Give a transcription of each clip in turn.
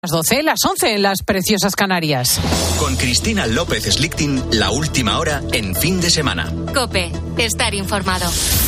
Las 12, las 11 en las preciosas Canarias. Con Cristina López Slichting, la última hora en Fin de Semana. COPE, estar informado.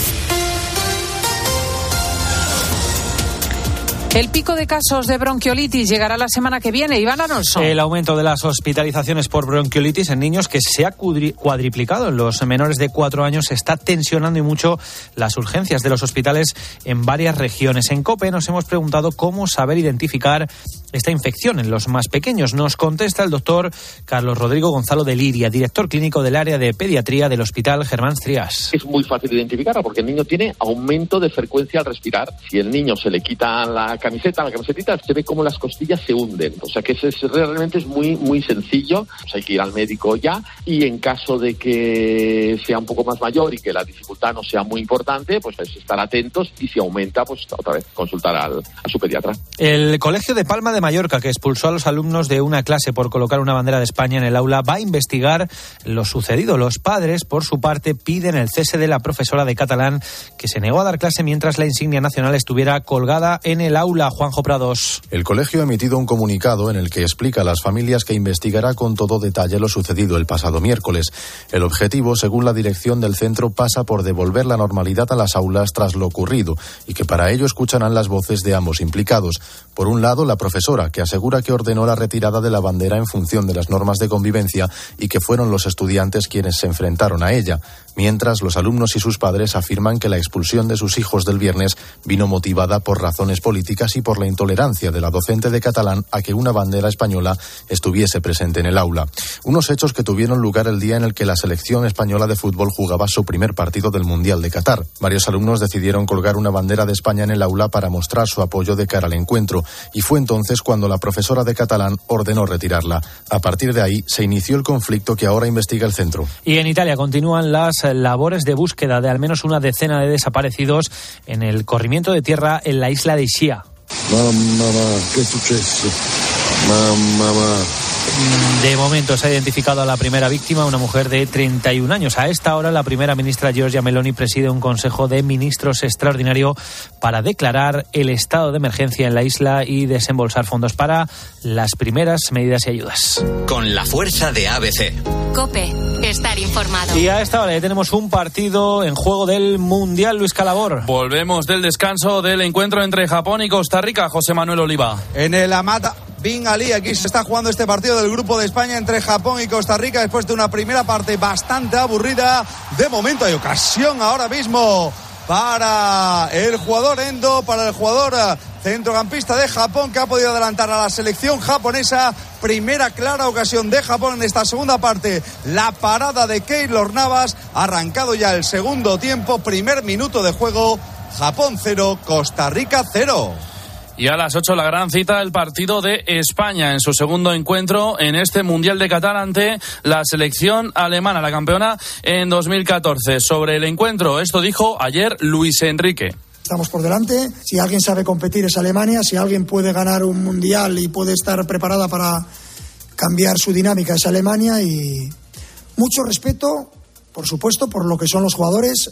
El pico de casos de bronquiolitis llegará la semana que viene. Iván Alonso. El aumento de las hospitalizaciones por bronquiolitis en niños, que se ha cuadriplicado en los menores de 4 años, está tensionando y mucho las urgencias de los hospitales en varias regiones. En COPE nos hemos preguntado cómo saber identificar esta infección en los más pequeños. Nos contesta el doctor Carlos Rodrigo Gonzalo de Liria, director clínico del área de pediatría del Hospital Germán Strías. Es muy fácil identificarla porque el niño tiene aumento de frecuencia al respirar. Si el niño se le quita la camisetita, se ve como las costillas se hunden. O sea que realmente es muy sencillo. Pues hay que ir al médico ya, y en caso de que sea un poco más mayor y que la dificultad no sea muy importante, pues es estar atentos, y si aumenta, pues otra vez consultar a su pediatra. El Colegio de Palma de Mallorca, que expulsó a los alumnos de una clase por colocar una bandera de España en el aula, va a investigar lo sucedido. Los padres, por su parte, piden el cese de la profesora de catalán, que se negó a dar clase mientras la insignia nacional estuviera colgada en el aula. Juanjo Prados. El colegio ha emitido un comunicado en el que explica a las familias que investigará con todo detalle lo sucedido el pasado miércoles. El objetivo, según la dirección del centro, pasa por devolver la normalidad a las aulas tras lo ocurrido, y que para ello escucharán las voces de ambos implicados. Por un lado, la profesora, que asegura que ordenó la retirada de la bandera en función de las normas de convivencia y que fueron los estudiantes quienes se enfrentaron a ella, mientras los alumnos y sus padres afirman que la expulsión de sus hijos del viernes vino motivada por razones políticas y por la intolerancia de la docente de catalán a que una bandera española estuviese presente en el aula. Unos hechos que tuvieron lugar el día en el que la selección española de fútbol jugaba su primer partido del Mundial de Qatar. Varios alumnos decidieron colgar una bandera de España en el aula para mostrar su apoyo de cara al encuentro, y fue entonces cuando la profesora de catalán ordenó retirarla. A partir de ahí se inició el conflicto que ahora investiga el centro. Y en Italia continúan las labores de búsqueda de al menos una decena de desaparecidos en el corrimiento de tierra en la isla de Ischia. Mamma, ¿qué es suceso? Mamma. De momento se ha identificado a la primera víctima, una mujer de 31 años. A esta hora, la primera ministra Giorgia Meloni preside un consejo de ministros extraordinario para declarar el estado de emergencia en la isla y desembolsar fondos para las primeras medidas y ayudas. Con la fuerza de ABC. COPE, estar informado. Y a esta hora ya tenemos un partido en juego del Mundial, Luis Calabor. Volvemos del descanso del encuentro entre Japón y Costa Rica, José Manuel Oliva. En el Amata Bin Ali, aquí se está jugando este partido del Grupo de España entre Japón y Costa Rica después de una primera parte bastante aburrida. De momento hay ocasión ahora mismo para el jugador Endo, para el jugador centrocampista de Japón, que ha podido adelantar a la selección japonesa. Primera clara ocasión de Japón en esta segunda parte. La parada de Keylor Navas. Arrancado ya el segundo tiempo, primer minuto de juego. Japón 0, Costa Rica 0. Y a las 8 la gran cita, el partido de España en su segundo encuentro en este Mundial de Qatar ante la selección alemana, la campeona en 2014. Sobre el encuentro, esto dijo ayer Luis Enrique. Estamos por delante, si alguien sabe competir es Alemania, si alguien puede ganar un Mundial y puede estar preparada para cambiar su dinámica es Alemania, y mucho respeto, por supuesto, por lo que son los jugadores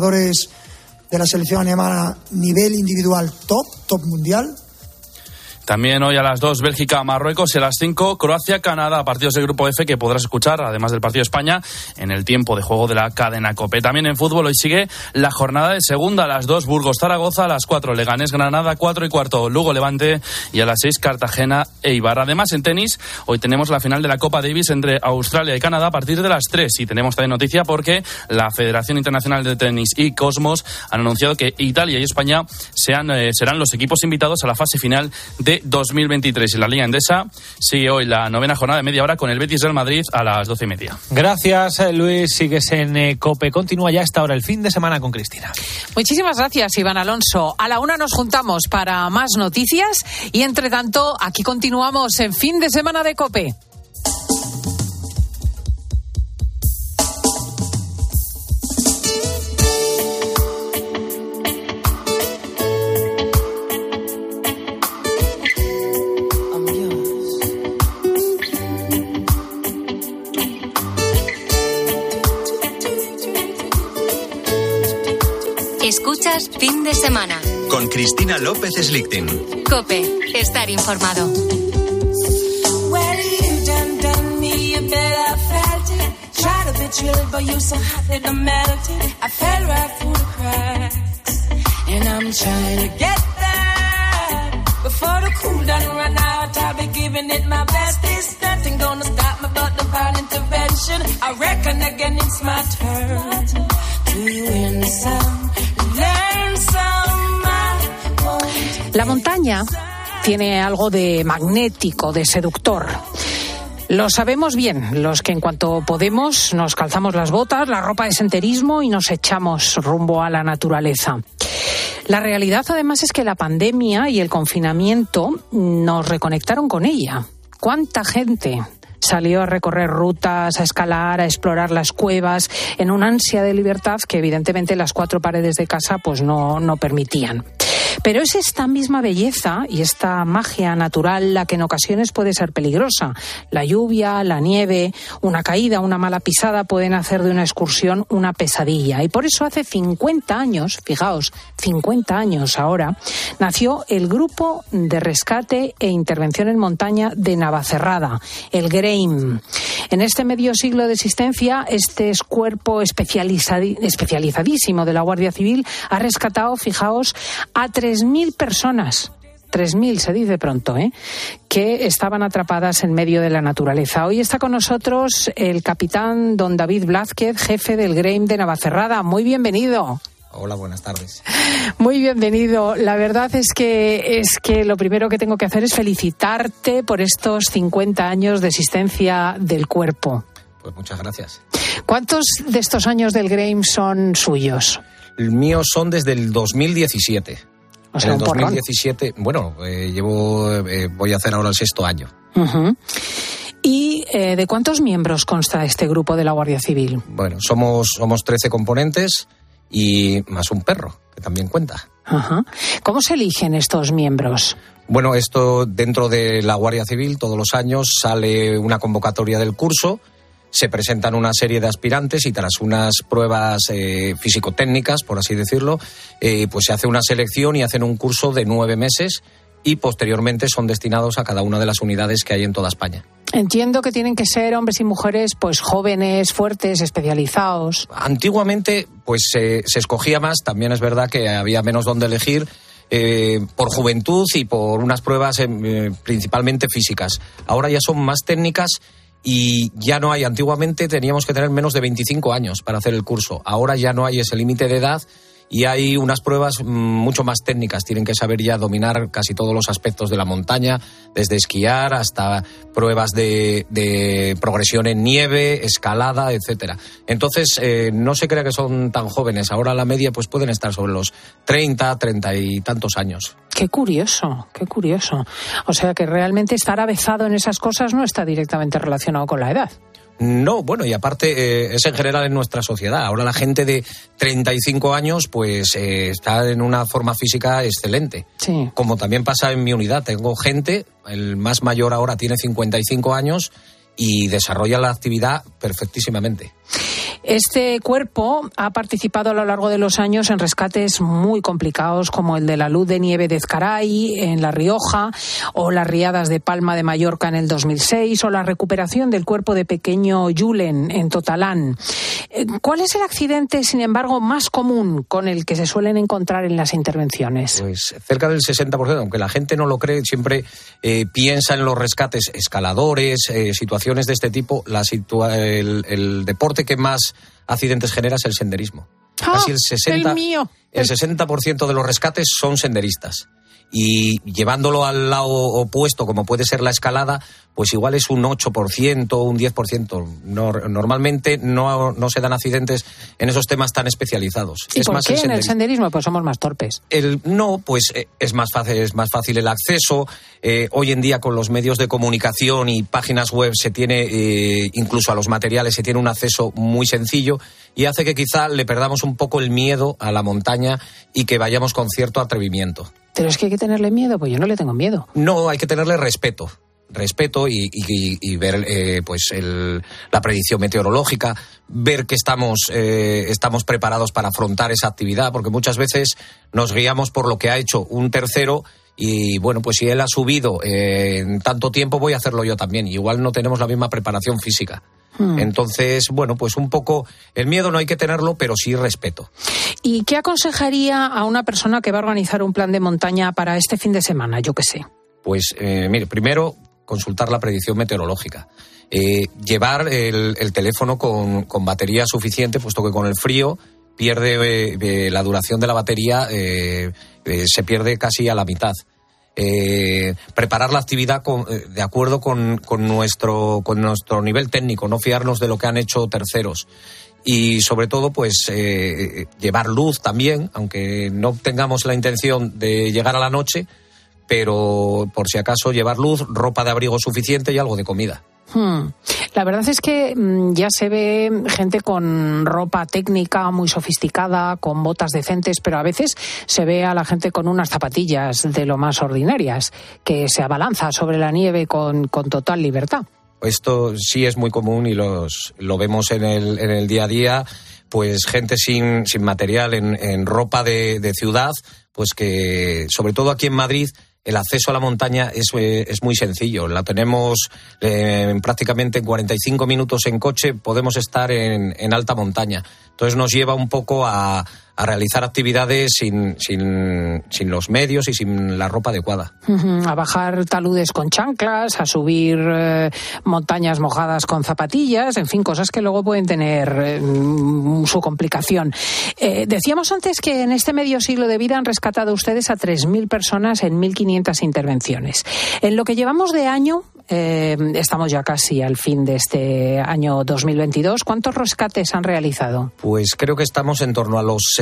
de la selección alemana, nivel individual top mundial. También hoy a las 2 Bélgica, Marruecos, y a las 5 Croacia, Canadá, partidos del Grupo F que podrás escuchar, además del partido de España, en el tiempo de juego de la cadena COPE. También en fútbol hoy sigue la jornada de segunda, a las 2 Burgos, Zaragoza, a las 4 Leganés, Granada, 4 y cuarto Lugo, Levante, y a las 6 Cartagena, Eibar. Además en tenis, hoy tenemos la final de la Copa Davis entre Australia y Canadá a partir de las 3, y tenemos también noticia porque la Federación Internacional de Tenis y Cosmos han anunciado que Italia y España serán los equipos invitados a la fase final de 2023. Y la Liga Endesa sigue hoy la novena jornada de media hora con el Betis Real Madrid a las 12:30. Gracias, Luis. Sigues en COPE. Continúa ya hasta ahora el fin de semana con Cristina. Muchísimas gracias, Iván Alonso. A la 1 nos juntamos para más noticias y, entre tanto, aquí continuamos en Fin de Semana de COPE. Escuchas Fin de Semana con Cristina López Slichting. COPE. Estar informado. Before the cool down run out, I'll be giving it my best. There's nothing gonna stop me but divine intervention. I reckon again it's my turn to win some, learn some. La montaña tiene algo de magnético, de seductor. Lo sabemos bien, los que en cuanto podemos nos calzamos las botas, la ropa de senderismo y nos echamos rumbo a la naturaleza. La realidad, además, es que la pandemia y el confinamiento nos reconectaron con ella. ¿Cuánta gente salió a recorrer rutas, a escalar, a explorar las cuevas, en una ansia de libertad que evidentemente las cuatro paredes de casa pues no permitían? Pero es esta misma belleza y esta magia natural la que en ocasiones puede ser peligrosa. La lluvia, la nieve, una caída, una mala pisada pueden hacer de una excursión una pesadilla. Y por eso hace 50 años, fijaos, 50 años ahora, nació el Grupo de Rescate e Intervención en Montaña de Navacerrada, el GREIM. En este medio siglo de existencia, este cuerpo especializadísimo de la Guardia Civil ha rescatado, fijaos, a 3.000 personas. 3.000 se dice pronto, que estaban atrapadas en medio de la naturaleza. Hoy está con nosotros el capitán don David Blázquez, jefe del GREIM de Navacerrada. Muy bienvenido. Hola, buenas tardes. Muy bienvenido. La verdad es que lo primero que tengo que hacer es felicitarte por estos 50 años de existencia del cuerpo. Pues muchas gracias. ¿Cuántos de estos años del GREIM son suyos? Los míos son desde el 2017. O sea, en el un 2017, bueno, voy a hacer ahora el 6º año. Uh-huh. ¿Y de cuántos miembros consta este grupo de la Guardia Civil? Bueno, somos 13 componentes y más un perro, que también cuenta. Uh-huh. ¿Cómo se eligen estos miembros? Bueno, esto dentro de la Guardia Civil todos los años sale una convocatoria del curso. Se presentan una serie de aspirantes y tras unas pruebas físico-técnicas, por así decirlo, pues se hace una selección y hacen un curso de 9 meses y posteriormente son destinados a cada una de las unidades que hay en toda España. Entiendo que tienen que ser hombres y mujeres pues jóvenes, fuertes, especializados. Antiguamente pues se escogía más, también es verdad que había menos donde elegir, por juventud y por unas pruebas principalmente físicas. Ahora ya son más técnicas. Y ya no hay, antiguamente teníamos que tener menos de 25 años para hacer el curso. Ahora ya no hay ese límite de edad y hay unas pruebas mucho más técnicas. Tienen que saber ya dominar casi todos los aspectos de la montaña, desde esquiar hasta pruebas de progresión en nieve, escalada, etcétera. Entonces, no se crea que son tan jóvenes. Ahora la media pues pueden estar sobre los 30 y tantos años. Qué curioso, qué curioso. O sea que realmente estar avezado en esas cosas no está directamente relacionado con la edad. No, bueno, y aparte es en general en nuestra sociedad. Ahora la gente de 35 años pues está en una forma física excelente. Sí. Como también pasa en mi unidad. Tengo gente, el más mayor ahora tiene 55 años y desarrolla la actividad perfectísimamente. Este cuerpo ha participado a lo largo de los años en rescates muy complicados como el de la Luz de Nieve de Ezcaray en La Rioja o las riadas de Palma de Mallorca en el 2006 o la recuperación del cuerpo de pequeño Julen en Totalán. ¿Cuál es el accidente, sin embargo, más común con el que se suelen encontrar en las intervenciones? Pues cerca del 60%, aunque la gente no lo cree, siempre piensa en los rescates escaladores, situaciones de este tipo. El deporte que más accidentes genera es el senderismo. Casi el 60% de los rescates son senderistas. Y llevándolo al lado opuesto, como puede ser la escalada, pues igual es un 8%, un 10%. Normalmente no se dan accidentes en esos temas tan especializados. ¿Y por qué en el senderismo? Pues somos más torpes. Es más fácil el acceso. Hoy en día con los medios de comunicación y páginas web se tiene, incluso a los materiales, se tiene un acceso muy sencillo y hace que quizá le perdamos un poco el miedo a la montaña y que vayamos con cierto atrevimiento. Pero es que hay que tenerle miedo, pues yo no le tengo miedo. No, hay que tenerle respeto. respeto y ver la predicción meteorológica, ver que estamos preparados para afrontar esa actividad, porque muchas veces nos guiamos por lo que ha hecho un tercero y bueno, pues si él ha subido en tanto tiempo, voy a hacerlo yo también. Igual no tenemos la misma preparación física. Entonces, bueno, pues un poco el miedo no hay que tenerlo, pero sí respeto. ¿Y qué aconsejaría a una persona que va a organizar un plan de montaña para este fin de semana? Yo qué sé. Pues mire, primero consultar la predicción meteorológica. Llevar el teléfono con batería suficiente, puesto que con el frío pierde la duración de la batería, se pierde casi a la mitad. Preparar la actividad de acuerdo con nuestro nivel técnico, no fiarnos de lo que han hecho terceros. Y sobre todo, pues llevar luz también, aunque no tengamos la intención de llegar a la noche, pero por si acaso llevar luz, ropa de abrigo suficiente y algo de comida. La verdad es que ya se ve gente con ropa técnica muy sofisticada, con botas decentes, pero a veces se ve a la gente con unas zapatillas de lo más ordinarias, que se abalanza sobre la nieve con total libertad. Esto sí es muy común y lo vemos en el día a día, pues gente sin material en ropa de ciudad, pues que sobre todo aquí en Madrid el acceso a la montaña es muy sencillo. La tenemos prácticamente en 45 minutos en coche, podemos estar en alta montaña. Entonces nos lleva un poco a realizar actividades sin los medios y sin la ropa adecuada. A bajar taludes con chanclas, a subir montañas mojadas con zapatillas, en fin, cosas que luego pueden tener su complicación. Decíamos antes que en este medio siglo de vida han rescatado ustedes a 3.000 personas en 1.500 intervenciones. En lo que llevamos de año, estamos ya casi al fin de este año 2022, ¿cuántos rescates han realizado? Pues creo que estamos en torno a los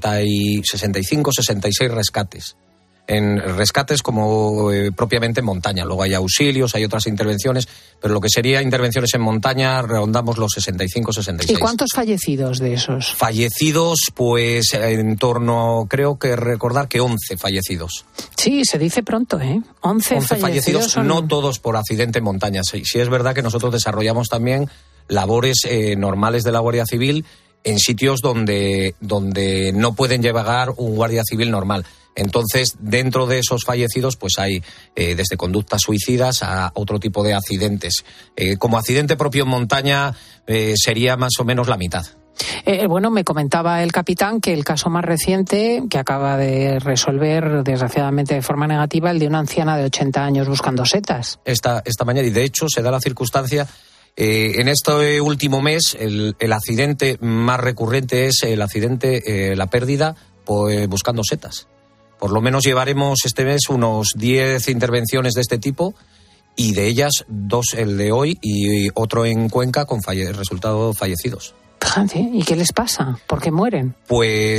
65, 66 rescates. En rescates como propiamente en montaña. Luego hay auxilios, hay otras intervenciones, pero lo que sería intervenciones en montaña rondamos los 65, 66. ¿Y cuántos fallecidos de esos? Fallecidos, pues en torno, creo que recordar que 11 fallecidos. Sí, se dice pronto, ¿eh? 11 fallecidos son... No todos por accidente en montaña. Sí es verdad que nosotros desarrollamos también labores normales de la Guardia Civil en sitios donde no pueden llevar un guardia civil normal. Entonces, dentro de esos fallecidos, pues hay desde conductas suicidas a otro tipo de accidentes. Como accidente propio en montaña sería más o menos la mitad. Bueno, me comentaba el capitán que el caso más reciente, que acaba de resolver, desgraciadamente de forma negativa, el de una anciana de 80 años buscando setas. Esta mañana, y de hecho se da la circunstancia... en este último mes, el accidente más recurrente es la pérdida buscando setas. Por lo menos llevaremos este mes unos 10 intervenciones de este tipo y de ellas 2 el de hoy y otro en Cuenca con resultados fallecidos. ¿Y qué les pasa? ¿Por qué mueren? Pues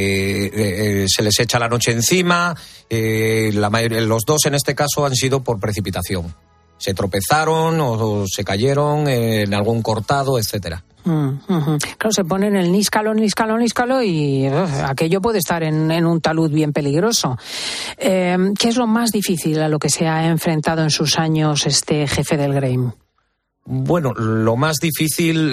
se les echa la noche encima. Los 2 en este caso han sido por precipitación. Se tropezaron o se cayeron en algún cortado, etcétera. Claro, se ponen el níscalo y aquello puede estar en un talud bien peligroso. ¿Qué es lo más difícil a lo que se ha enfrentado en sus años este jefe del GREIM? Bueno, lo más difícil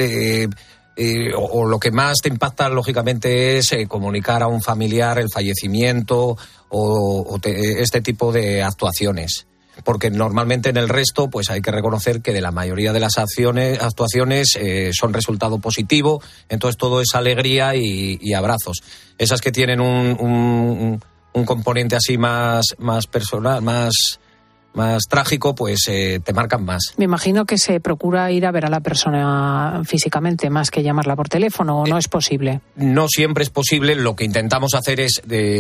o lo que más te impacta lógicamente es comunicar a un familiar el fallecimiento este tipo de actuaciones. Porque normalmente en el resto pues hay que reconocer que de la mayoría de las actuaciones son resultado positivo, entonces todo es alegría y abrazos. Esas que tienen un componente así más personal, más trágico, pues te marcan más. Me imagino que se procura ir a ver a la persona físicamente más que llamarla por teléfono, ¿o no es posible? No siempre es posible. Lo que intentamos hacer es,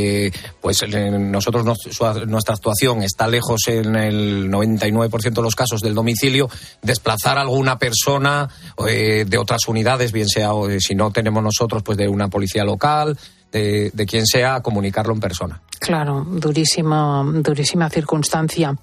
nosotros nuestra actuación está lejos en el 99% de los casos del domicilio, desplazar a alguna persona de otras unidades, bien sea, si no tenemos nosotros, pues de una policía local, de quien sea, a comunicarlo en persona. Claro, durísima circunstancia.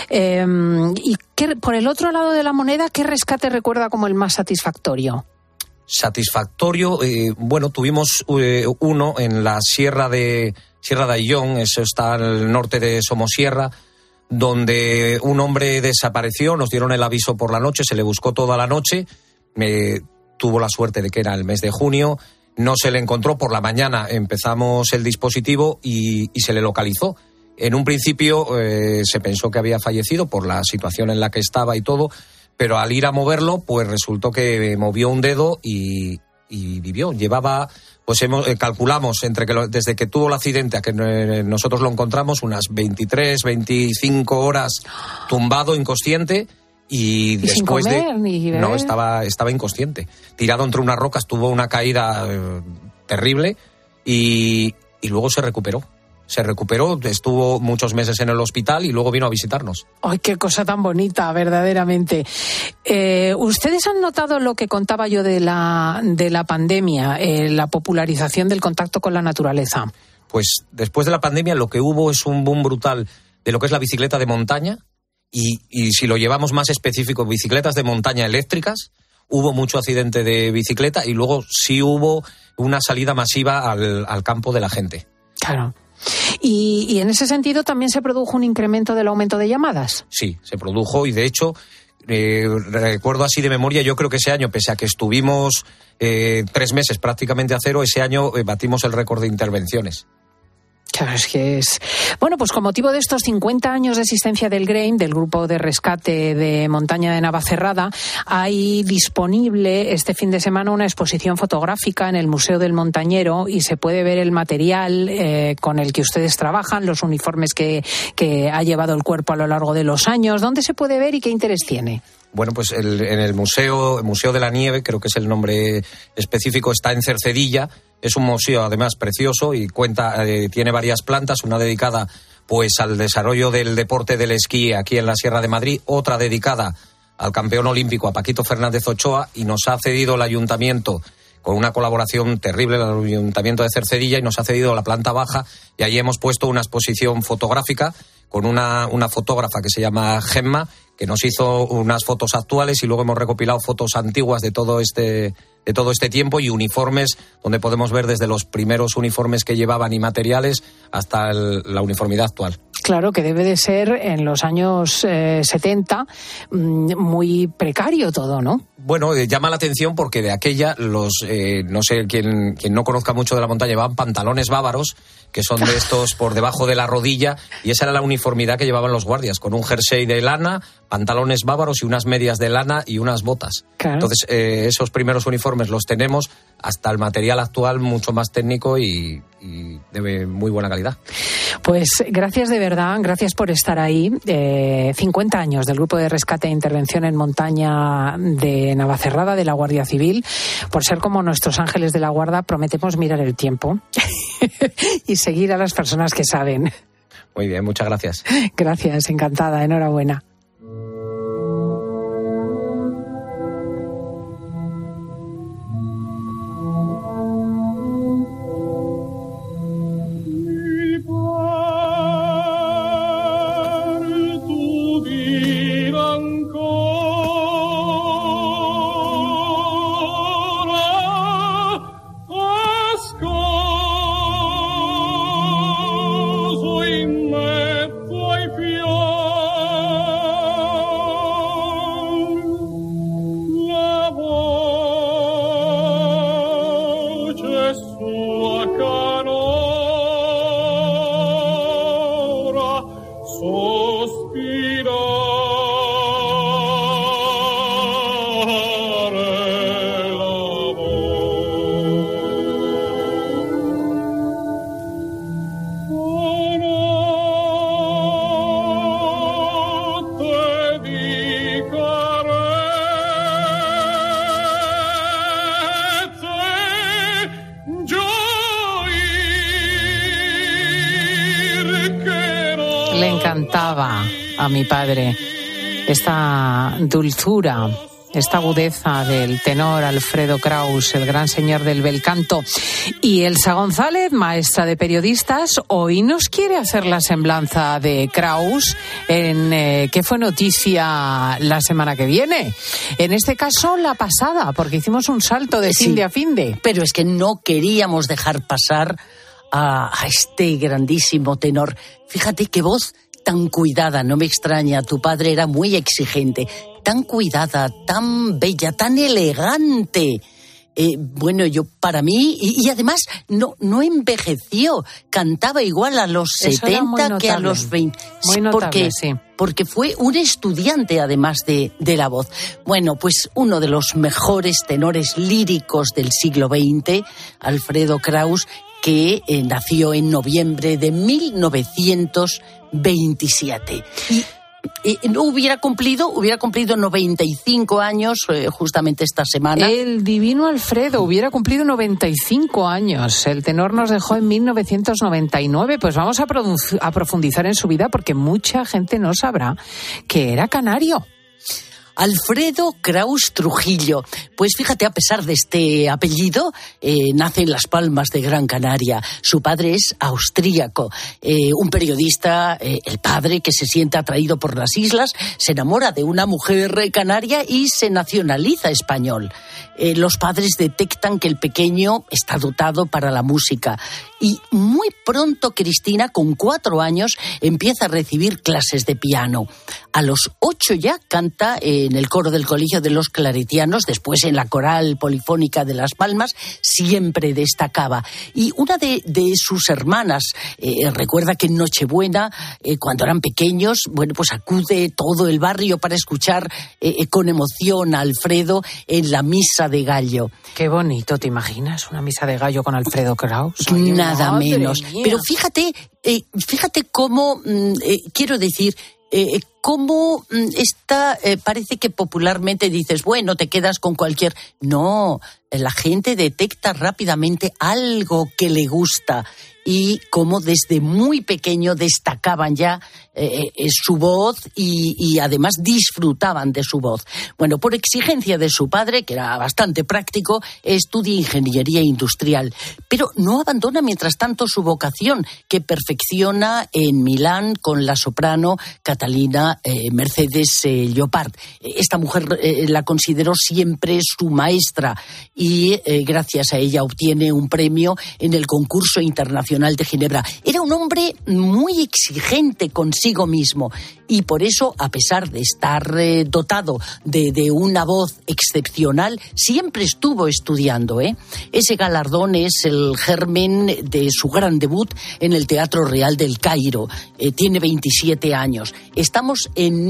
Y por el otro lado de la moneda, ¿qué rescate recuerda como el más satisfactorio? Satisfactorio, bueno, tuvimos uno en la Sierra de Ayllón, eso está al norte de Somosierra, donde un hombre desapareció, nos dieron el aviso por la noche, se le buscó toda la noche, tuvo la suerte de que era el mes de junio, no se le encontró, por la mañana empezamos el dispositivo y se le localizó. En un principio se pensó que había fallecido por la situación en la que estaba y todo, pero al ir a moverlo, pues resultó que movió un dedo y vivió. Llevaba, pues calculamos, desde que tuvo el accidente a que nosotros lo encontramos, unas 23, 25 horas tumbado, inconsciente, y después sin comer, ni beber. No, estaba inconsciente. Tirado entre unas rocas, tuvo una caída terrible y luego se recuperó. Estuvo muchos meses en el hospital y luego vino a visitarnos. ¡Ay, qué cosa tan bonita, verdaderamente! ¿Ustedes han notado lo que contaba yo de la pandemia, la popularización del contacto con la naturaleza? Pues después de la pandemia lo que hubo es un boom brutal de lo que es la bicicleta de montaña y si lo llevamos más específico, bicicletas de montaña eléctricas. Hubo mucho accidente de bicicleta y luego sí hubo una salida masiva al campo de la gente. Claro. Y en ese sentido también se produjo un incremento del aumento de llamadas. Sí, se produjo y de hecho, recuerdo así de memoria, yo creo que ese año, pese a que estuvimos 3 meses prácticamente a cero, ese año batimos el récord de intervenciones. Claro, es que es... Bueno, pues con motivo de estos 50 años de existencia del GRAIM, del Grupo de Rescate de Montaña de Navacerrada, hay disponible este fin de semana una exposición fotográfica en el Museo del Montañero y se puede ver el material con el que ustedes trabajan, los uniformes que ha llevado el cuerpo a lo largo de los años. ¿Dónde se puede ver y qué interés tiene? Bueno, pues en el Museo de la Nieve, creo que es el nombre específico, está en Cercedilla. Es un museo además precioso y tiene varias plantas, una dedicada pues al desarrollo del deporte del esquí aquí en la Sierra de Madrid, otra dedicada al campeón olímpico, a Paquito Fernández Ochoa, y nos ha cedido el ayuntamiento, con una colaboración terrible, el ayuntamiento de Cercedilla, y nos ha cedido la planta baja, y allí hemos puesto una exposición fotográfica con una fotógrafa que se llama Gemma, que nos hizo unas fotos actuales y luego hemos recopilado fotos antiguas de todo este tiempo y uniformes donde podemos ver desde los primeros uniformes que llevaban y materiales hasta la uniformidad actual. Claro, que debe de ser en los años 70 muy precario todo, ¿no? Bueno, llama la atención porque de aquella no sé, quien no conozca mucho de la montaña, llevaban pantalones bávaros, que son de estos por debajo de la rodilla, y esa era la uniformidad que llevaban los guardias, con un jersey de lana, pantalones bávaros y unas medias de lana y unas botas. Claro. Entonces, esos primeros uniformes los tenemos hasta el material actual mucho más técnico y de muy buena calidad. Pues gracias de verdad, gracias por estar ahí. 50 años del Grupo de Rescate e Intervención en Montaña de Navacerrada, de la Guardia Civil. Por ser como nuestros ángeles de la guarda, prometemos mirar el tiempo y seguir a las personas que saben. Muy bien, muchas gracias. Gracias, encantada, enhorabuena. Le encantaba a mi padre esta dulzura, esta agudeza del tenor Alfredo Kraus, el gran señor del bel canto. Y Elsa González, maestra de periodistas, hoy nos quiere hacer la semblanza de Kraus en ¿Qué fue noticia la semana que viene? En este caso, la pasada, porque hicimos un salto de fin de a fin de. Pero es que no queríamos dejar pasar a este grandísimo tenor. Fíjate qué voz tan cuidada, no me extraña, tu padre era muy exigente, tan cuidada, tan bella, tan elegante. Bueno, yo para mí, y además no envejeció, cantaba igual a los 70 que a los 20. Muy notable, sí. Porque fue un estudiante además de la voz. Bueno, pues uno de los mejores tenores líricos del siglo XX, Alfredo Kraus, que nació en noviembre de 1927. Y no hubiera cumplido 95 años justamente esta semana. El divino Alfredo hubiera cumplido 95 años. El tenor nos dejó en 1999. Pues vamos a profundizar en su vida porque mucha gente no sabrá que era canario. Alfredo Kraus Trujillo. Pues fíjate, a pesar de este apellido, nace en Las Palmas de Gran Canaria. Su padre es austríaco. Un periodista, el padre, que se siente atraído por las islas, se enamora de una mujer canaria y se nacionaliza español. Los padres detectan que el pequeño está dotado para la música. Y muy pronto Cristina, con 4 años, empieza a recibir clases de piano. A los 8 ya canta en el coro del Colegio de los Claretianos, después en la Coral Polifónica de Las Palmas, siempre destacaba. Y una de sus hermanas recuerda que en Nochebuena, cuando eran pequeños, bueno, pues acude todo el barrio para escuchar con emoción a Alfredo en la misa de gallo. Qué bonito, ¿te imaginas? Una misa de gallo con Alfredo Kraus. Nada menos. Mía. Pero fíjate cómo, quiero decir, cómo está, parece que popularmente dices, bueno, te quedas con cualquier... No, la gente detecta rápidamente algo que le gusta y cómo desde muy pequeño destacaban ya su voz y además disfrutaban de su voz. Bueno, por exigencia de su padre, que era bastante práctico, estudia ingeniería industrial, pero no abandona mientras tanto su vocación, que perfecciona en Milán con la soprano Catalina Mercedes Llopart. Esta mujer la consideró siempre su maestra y gracias a ella obtiene un premio en el concurso internacional de Ginebra. Era un hombre muy exigente consigo mismo y por eso, a pesar de estar dotado de una voz excepcional, siempre estuvo estudiando. Ese galardón es el germen de su gran debut en el Teatro Real del Cairo. Tiene 27 años. Estamos en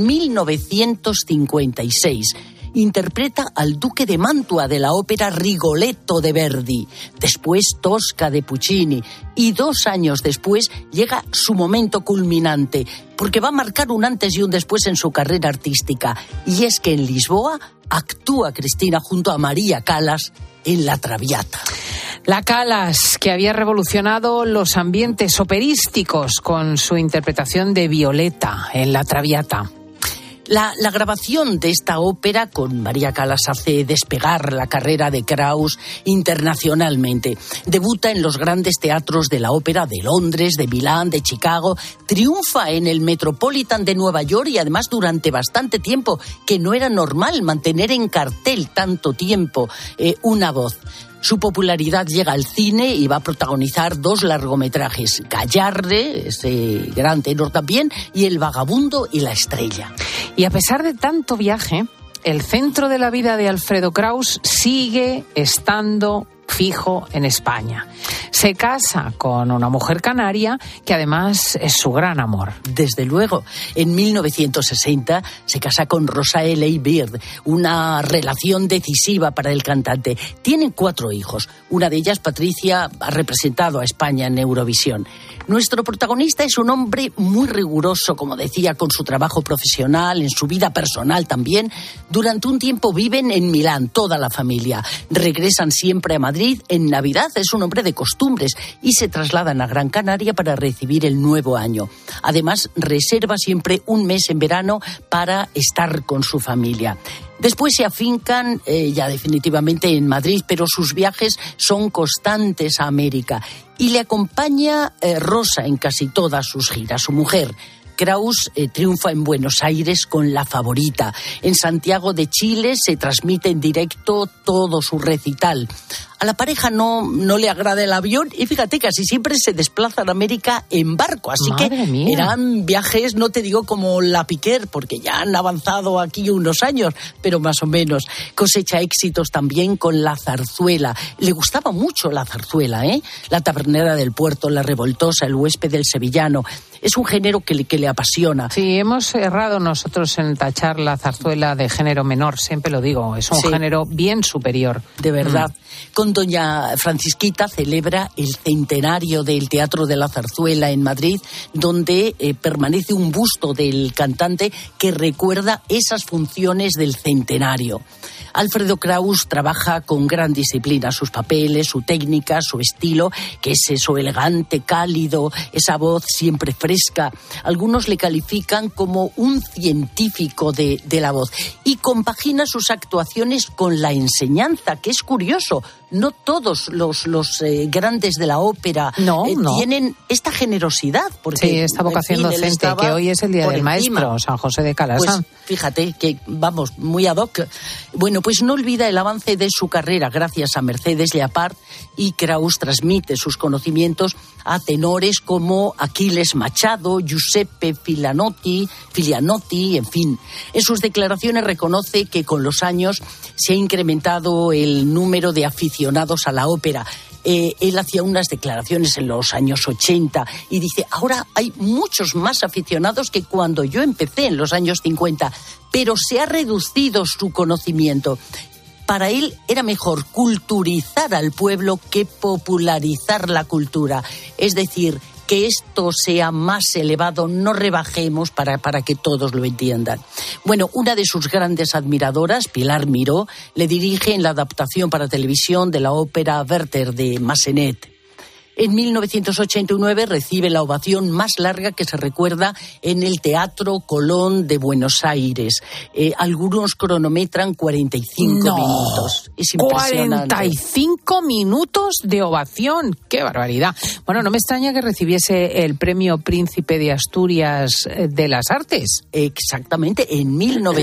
1956. Interpreta al duque de Mantua de la ópera Rigoletto de Verdi, después Tosca de Puccini, y 2 años después llega su momento culminante, porque va a marcar un antes y un después en su carrera artística, y es que en Lisboa actúa Cristina junto a María Callas en La Traviata. La Callas, que había revolucionado los ambientes operísticos con su interpretación de Violeta en La Traviata. La grabación de esta ópera con María Callas hace despegar la carrera de Kraus internacionalmente. Debuta en los grandes teatros de la ópera de Londres, de Milán, de Chicago. Triunfa en el Metropolitan de Nueva York y además durante bastante tiempo, que no era normal mantener en cartel tanto tiempo una voz. Su popularidad llega al cine y va a protagonizar 2 largometrajes, Gallarde, ese gran tenor también, y El vagabundo y la estrella. Y a pesar de tanto viaje, el centro de la vida de Alfredo Kraus sigue estando fijo en España. Se casa con una mujer canaria que además es su gran amor. Desde luego, en 1960 se casa con Rosa L. Byrd, una relación decisiva para el cantante. Tienen 4 hijos. Una de ellas, Patricia, ha representado a España en Eurovisión. Nuestro protagonista es un hombre muy riguroso, como decía, con su trabajo profesional, en su vida personal también. Durante un tiempo viven en Milán, toda la familia. Regresan siempre a Madrid. En Navidad es un hombre de costumbres y se trasladan a Gran Canaria para recibir el nuevo año. Además, reserva siempre un mes en verano para estar con su familia. Después se afincan ya definitivamente en Madrid, pero sus viajes son constantes a América. Y le acompaña Rosa en casi todas sus giras, su mujer. Kraus triunfa en Buenos Aires con La Favorita. En Santiago de Chile se transmite en directo todo su recital. A la pareja no le agrada el avión y fíjate, casi siempre se desplazan a América en barco. Así Madre que mía. eran viajes, no te digo como la Piquer, porque ya han avanzado aquí unos años, pero más o menos. Cosecha éxitos también con la zarzuela. Le gustaba mucho la zarzuela, ¿eh? La tabernera del puerto, la revoltosa, el huésped del sevillano. Es un género que le apasiona. Sí, hemos errado nosotros en tachar la zarzuela de género menor, siempre lo digo, es un género bien superior. De verdad. Con doña Francisquita celebra el centenario del Teatro de la Zarzuela en Madrid, donde permanece un busto del cantante que recuerda esas funciones del centenario. Alfredo Kraus trabaja con gran disciplina sus papeles, su técnica, su estilo, que es eso elegante, cálido, esa voz siempre fresca. Algunos le califican como un científico de la voz y compagina sus actuaciones con la enseñanza, que es curioso. No todos los grandes de la ópera tienen esta generosidad. Porque, sí, esta vocación docente, que hoy es el Día del Maestro, San José de Calasán. Pues fíjate que, vamos, muy ad hoc. Bueno, pues no olvida el avance de su carrera gracias a Mercedes Leapart, y Kraus transmite sus conocimientos a tenores como Aquiles Machado, Giuseppe Filianotti, en fin. En sus declaraciones reconoce que con los años se ha incrementado el número de aficionados a la ópera. Él hacía unas declaraciones en los años 80 y dice, ahora hay muchos más aficionados que cuando yo empecé en los años 50, pero se ha reducido su conocimiento. Para él era mejor culturizar al pueblo que popularizar la cultura. Es decir, que esto sea más elevado, no rebajemos para que todos lo entiendan. Bueno, una de sus grandes admiradoras, Pilar Miró, le dirige en la adaptación para televisión de la ópera Werther de Massenet. En 1989 recibe la ovación más larga que se recuerda en el Teatro Colón de Buenos Aires. Algunos cronometran 45 minutos. Es impresionante. 45 minutos de ovación. ¡Qué barbaridad! Bueno, no me extraña que recibiese el premio Príncipe de Asturias de las Artes. Exactamente, en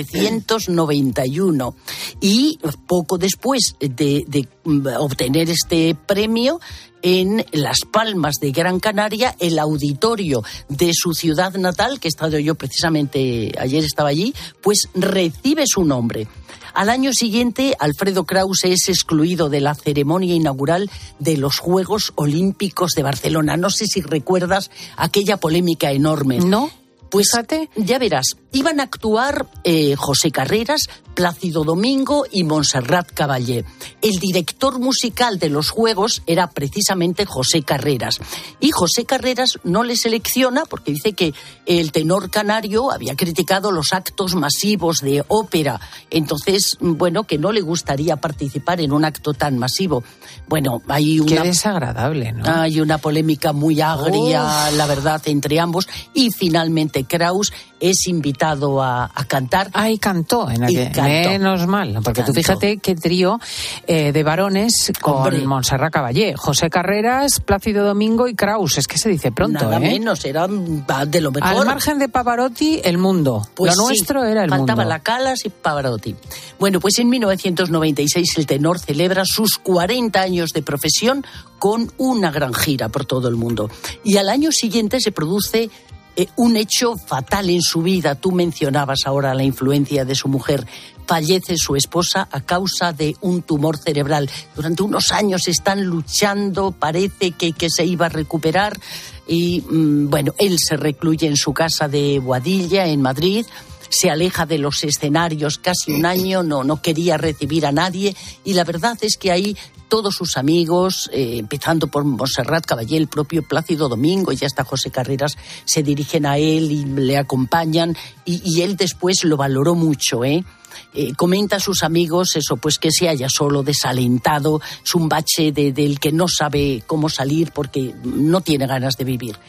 1991. Y poco después de obtener este premio, en Las Palmas de Gran Canaria, el auditorio de su ciudad natal, que he estado yo precisamente, ayer estaba allí, pues recibe su nombre. Al año siguiente, Alfredo Kraus es excluido de la ceremonia inaugural de los Juegos Olímpicos de Barcelona. No sé si recuerdas aquella polémica enorme. No. Pues ya verás, iban a actuar José Carreras, Plácido Domingo y Montserrat Caballé. El director musical de los Juegos era precisamente José Carreras. Y José Carreras no le selecciona porque dice que el tenor canario había criticado los actos masivos de ópera. Entonces, bueno, que no le gustaría participar en un acto tan masivo. Bueno, hay una... Qué desagradable, ¿no? Hay una polémica muy agria, la verdad, entre ambos. Y finalmente Kraus es invitado a cantar. Ay, cantó en aquel... Menos mal, porque tú fíjate qué trío de varones con Montserrat Caballé, José Carreras, Plácido Domingo y Kraus. Es que se dice pronto, Nada menos, era de lo mejor. Al margen de Pavarotti, el mundo. Pues lo nuestro era el mundo. Faltaba la Calas y Pavarotti. Bueno, pues en 1996 el tenor celebra sus 40 años de profesión con una gran gira por todo el mundo. Y al año siguiente se produce un hecho fatal en su vida. Tú mencionabas ahora la influencia de su mujer. Fallece su esposa a causa de un tumor cerebral. Durante unos años están luchando, parece que se iba a recuperar y, bueno, él se recluye en su casa de Boadilla, en Madrid. Se aleja de los escenarios casi un año, no quería recibir a nadie y la verdad es que ahí todos sus amigos, empezando por Montserrat Caballé, el propio Plácido Domingo y hasta José Carreras, se dirigen a él y le acompañan y él después lo valoró mucho, comenta a sus amigos eso, pues que se haya solo, desalentado, es un bache del que no sabe cómo salir porque no tiene ganas de vivir.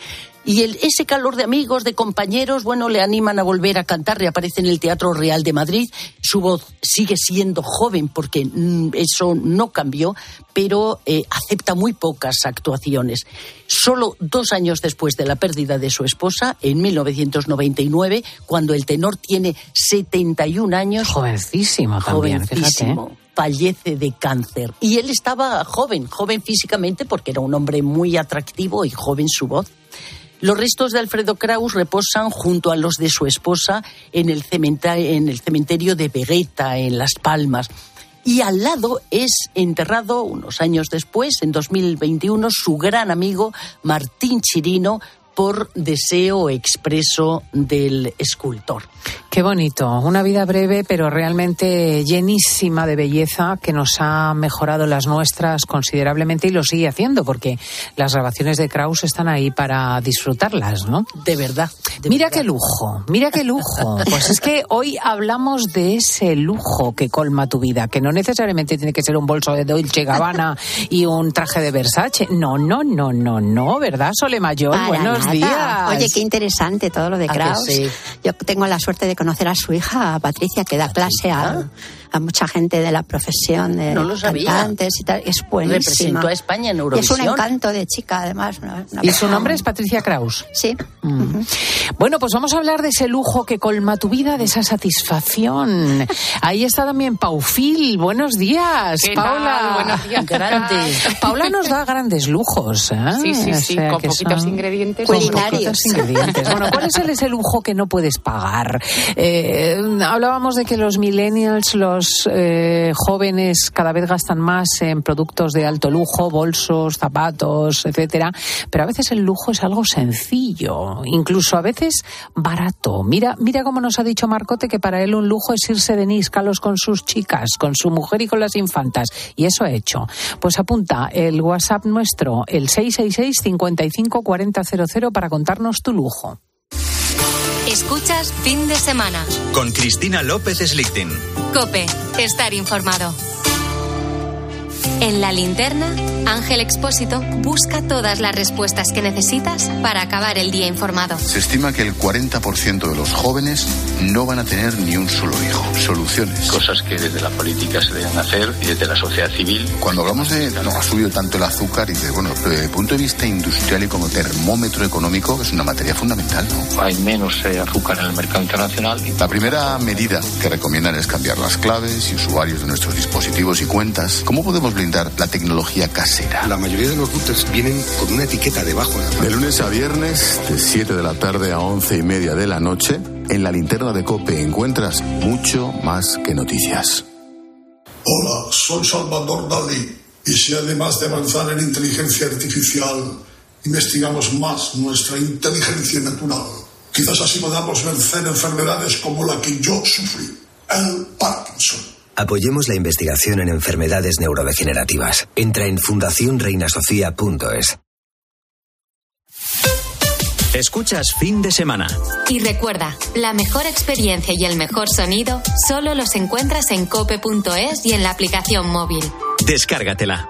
Y ese calor de amigos, de compañeros, bueno, le animan a volver a cantar, reaparece en el Teatro Real de Madrid. Su voz sigue siendo joven porque eso no cambió, pero acepta muy pocas actuaciones. Solo 2 años después de la pérdida de su esposa, en 1999, cuando el tenor tiene 71 años... Jovencísimo también, jovencísimo, fíjate. Fallece de cáncer. Y él estaba joven físicamente porque era un hombre muy atractivo y joven su voz. Los restos de Alfredo Kraus reposan junto a los de su esposa en el cementerio de Vegueta, en Las Palmas. Y al lado es enterrado, unos años después, en 2021, su gran amigo Martín Chirino, por deseo expreso del escultor. Qué bonito, una vida breve pero realmente llenísima de belleza que nos ha mejorado las nuestras considerablemente y lo sigue haciendo porque las grabaciones de Kraus están ahí para disfrutarlas, ¿no? De verdad. Mira qué lujo. Pues es que hoy hablamos de ese lujo que colma tu vida, que no necesariamente tiene que ser un bolso de Dolce & Gabbana y un traje de Versace. No, ¿verdad, Sole Mayor? Buenos días. Oye, qué interesante todo lo de Kraus. Sí. Yo tengo la suerte de conocer a su hija, a Patricia, que da clase a mucha gente de la profesión de cantantes y tal. Es buenísima. Representó a España en Eurovisión. Y es un encanto de chica, además. ¿Y su nombre es Patricia Kraus? Sí. Bueno, pues vamos a hablar de ese lujo que colma tu vida, de esa satisfacción. Ahí está también Paufil. Buenos días, Paula. Buenos días. Grande. Paula nos da grandes lujos, ¿eh? Sí, O sea, con que poquitos son ingredientes. Culinarios. Bueno, ¿cuál es ese lujo que no puedes pagar? Hablábamos de que los millennials, los jóvenes cada vez gastan más en productos de alto lujo, bolsos, zapatos, etcétera, pero a veces el lujo es algo sencillo, incluso a veces barato. Mira cómo nos ha dicho Marcote que para él un lujo es irse de níscalos con sus chicas, con su mujer y con las infantas, y eso ha hecho. Pues apunta el WhatsApp nuestro, el 666 55 40 00 para contarnos tu lujo. Escuchas Fin de Semana. Con Cristina López Slichting. COPE. Estar informado. En La Linterna, Ángel Expósito busca todas las respuestas que necesitas para acabar el día informado. Se estima que el 40% de los jóvenes no van a tener ni un solo hijo. Soluciones. Cosas que desde la política se deben hacer y desde la sociedad civil. Cuando hablamos de ha subido tanto el azúcar, y desde el punto de vista industrial y como termómetro económico, es una materia fundamental, ¿no? Hay menos azúcar en el mercado internacional. La primera medida que recomiendan es cambiar las claves y usuarios de nuestros dispositivos y cuentas. ¿Cómo podemos blindar la tecnología casera? La mayoría de los routers vienen con una etiqueta debajo. De lunes a viernes, de 7 de la tarde a 11:30 de la noche, en La Linterna de COPE encuentras mucho más que noticias. Hola, soy Salvador Dalí. Y si además de avanzar en inteligencia artificial, investigamos más nuestra inteligencia natural, quizás así podamos vencer enfermedades como la que yo sufrí, el Parkinson. Apoyemos la investigación en enfermedades neurodegenerativas. Entra en fundacionreinasofía.es. Escuchas Fin de Semana. Y recuerda, la mejor experiencia y el mejor sonido solo los encuentras en cope.es y en la aplicación móvil. Descárgatela.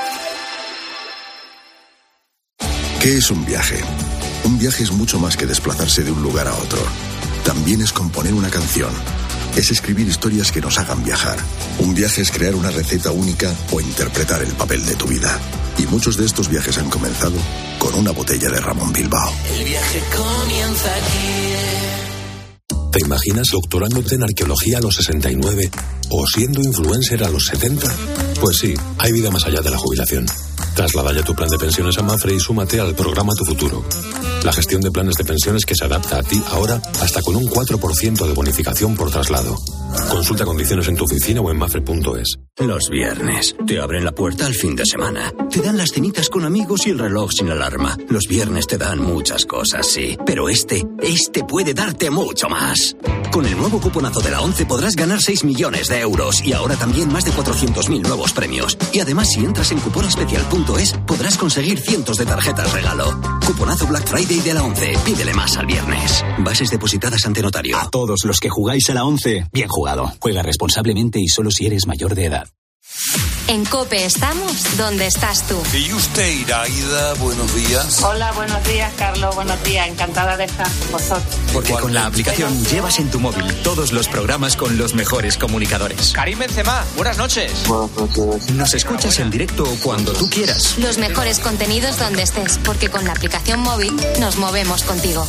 ¿Qué es un viaje? Un viaje es mucho más que desplazarse de un lugar a otro. También es componer una canción. Es escribir historias que nos hagan viajar. Un viaje es crear una receta única o interpretar el papel de tu vida. Y muchos de estos viajes han comenzado con una botella de Ramón Bilbao. El viaje comienza aquí. ¿Te imaginas doctorándote en arqueología a los 69 o siendo influencer a los 70? Pues sí, hay vida más allá de la jubilación. Traslada ya tu plan de pensiones a Mapfre y súmate al programa Tu Futuro. La gestión de planes de pensiones que se adapta a ti ahora hasta con un 4% de bonificación por traslado. Consulta condiciones en tu oficina o en mafre.es. Los viernes te abren la puerta al fin de semana. Te dan las cenitas con amigos y el reloj sin alarma. Los viernes te dan muchas cosas, sí. Pero este puede darte mucho más. Con el nuevo cuponazo de la 11 podrás ganar 6 millones de euros y ahora también más de 400.000 nuevos premios. Y además, si entras en cuponespecial.es, podrás conseguir cientos de tarjetas regalo. Cuponazo Black Friday de la 11. Pídele más al viernes. Bases depositadas ante notario. A todos los que jugáis a la 11, bien jugado. Juega responsablemente y solo si eres mayor de edad. En COPE estamos donde estás tú. ¿Y usted, Iraida? Buenos días. Hola, buenos días, Carlos. Buenos días. Encantada de estar con vosotros. Porque con la aplicación llevas en tu móvil todos los programas con los mejores comunicadores. Karim Benzema, buenas noches. Nos escuchas en directo cuando tú quieras. Los mejores contenidos donde estés, porque con la aplicación móvil nos movemos contigo.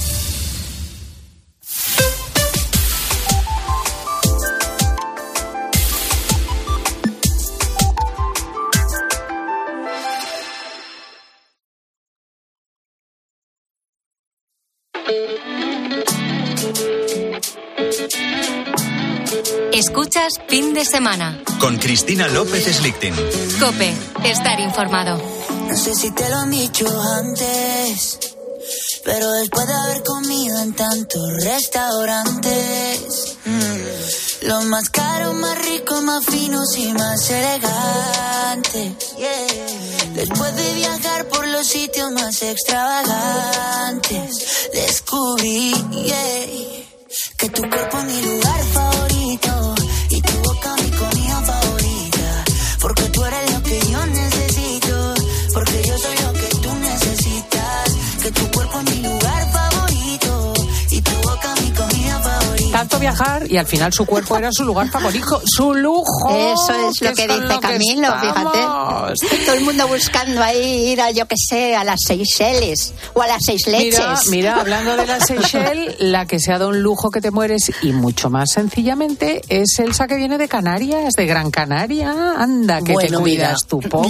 Escuchas Fin de Semana. Con Cristina López Slichting. COPE, estar informado. No sé si te lo han dicho antes, pero después de haber comido en tantos restaurantes, los más caros, más ricos, más finos y más elegantes, después de viajar por los sitios más extravagantes, descubrí que tu cuerpo es mi lugar favorito y tu boca mi comida favorita, porque tú eres lo que yo necesito, porque yo soy lo que tú necesitas, que tu cuerpo es mi lugar favorito y tu boca mi comida favorita. Tanto viajar y al final su cuerpo era su lugar favorito, su lujo. Eso es lo que dice Camilo, fíjate. Todo el mundo buscando ahí ir a, yo qué sé, a las Seychelles o a las Seis Leches. Mira, hablando de las Seychelles, la que se ha dado un lujo que te mueres y mucho más sencillamente es Elsa, que viene de Canarias, de Gran Canaria. Anda, que te cuidas tú poco.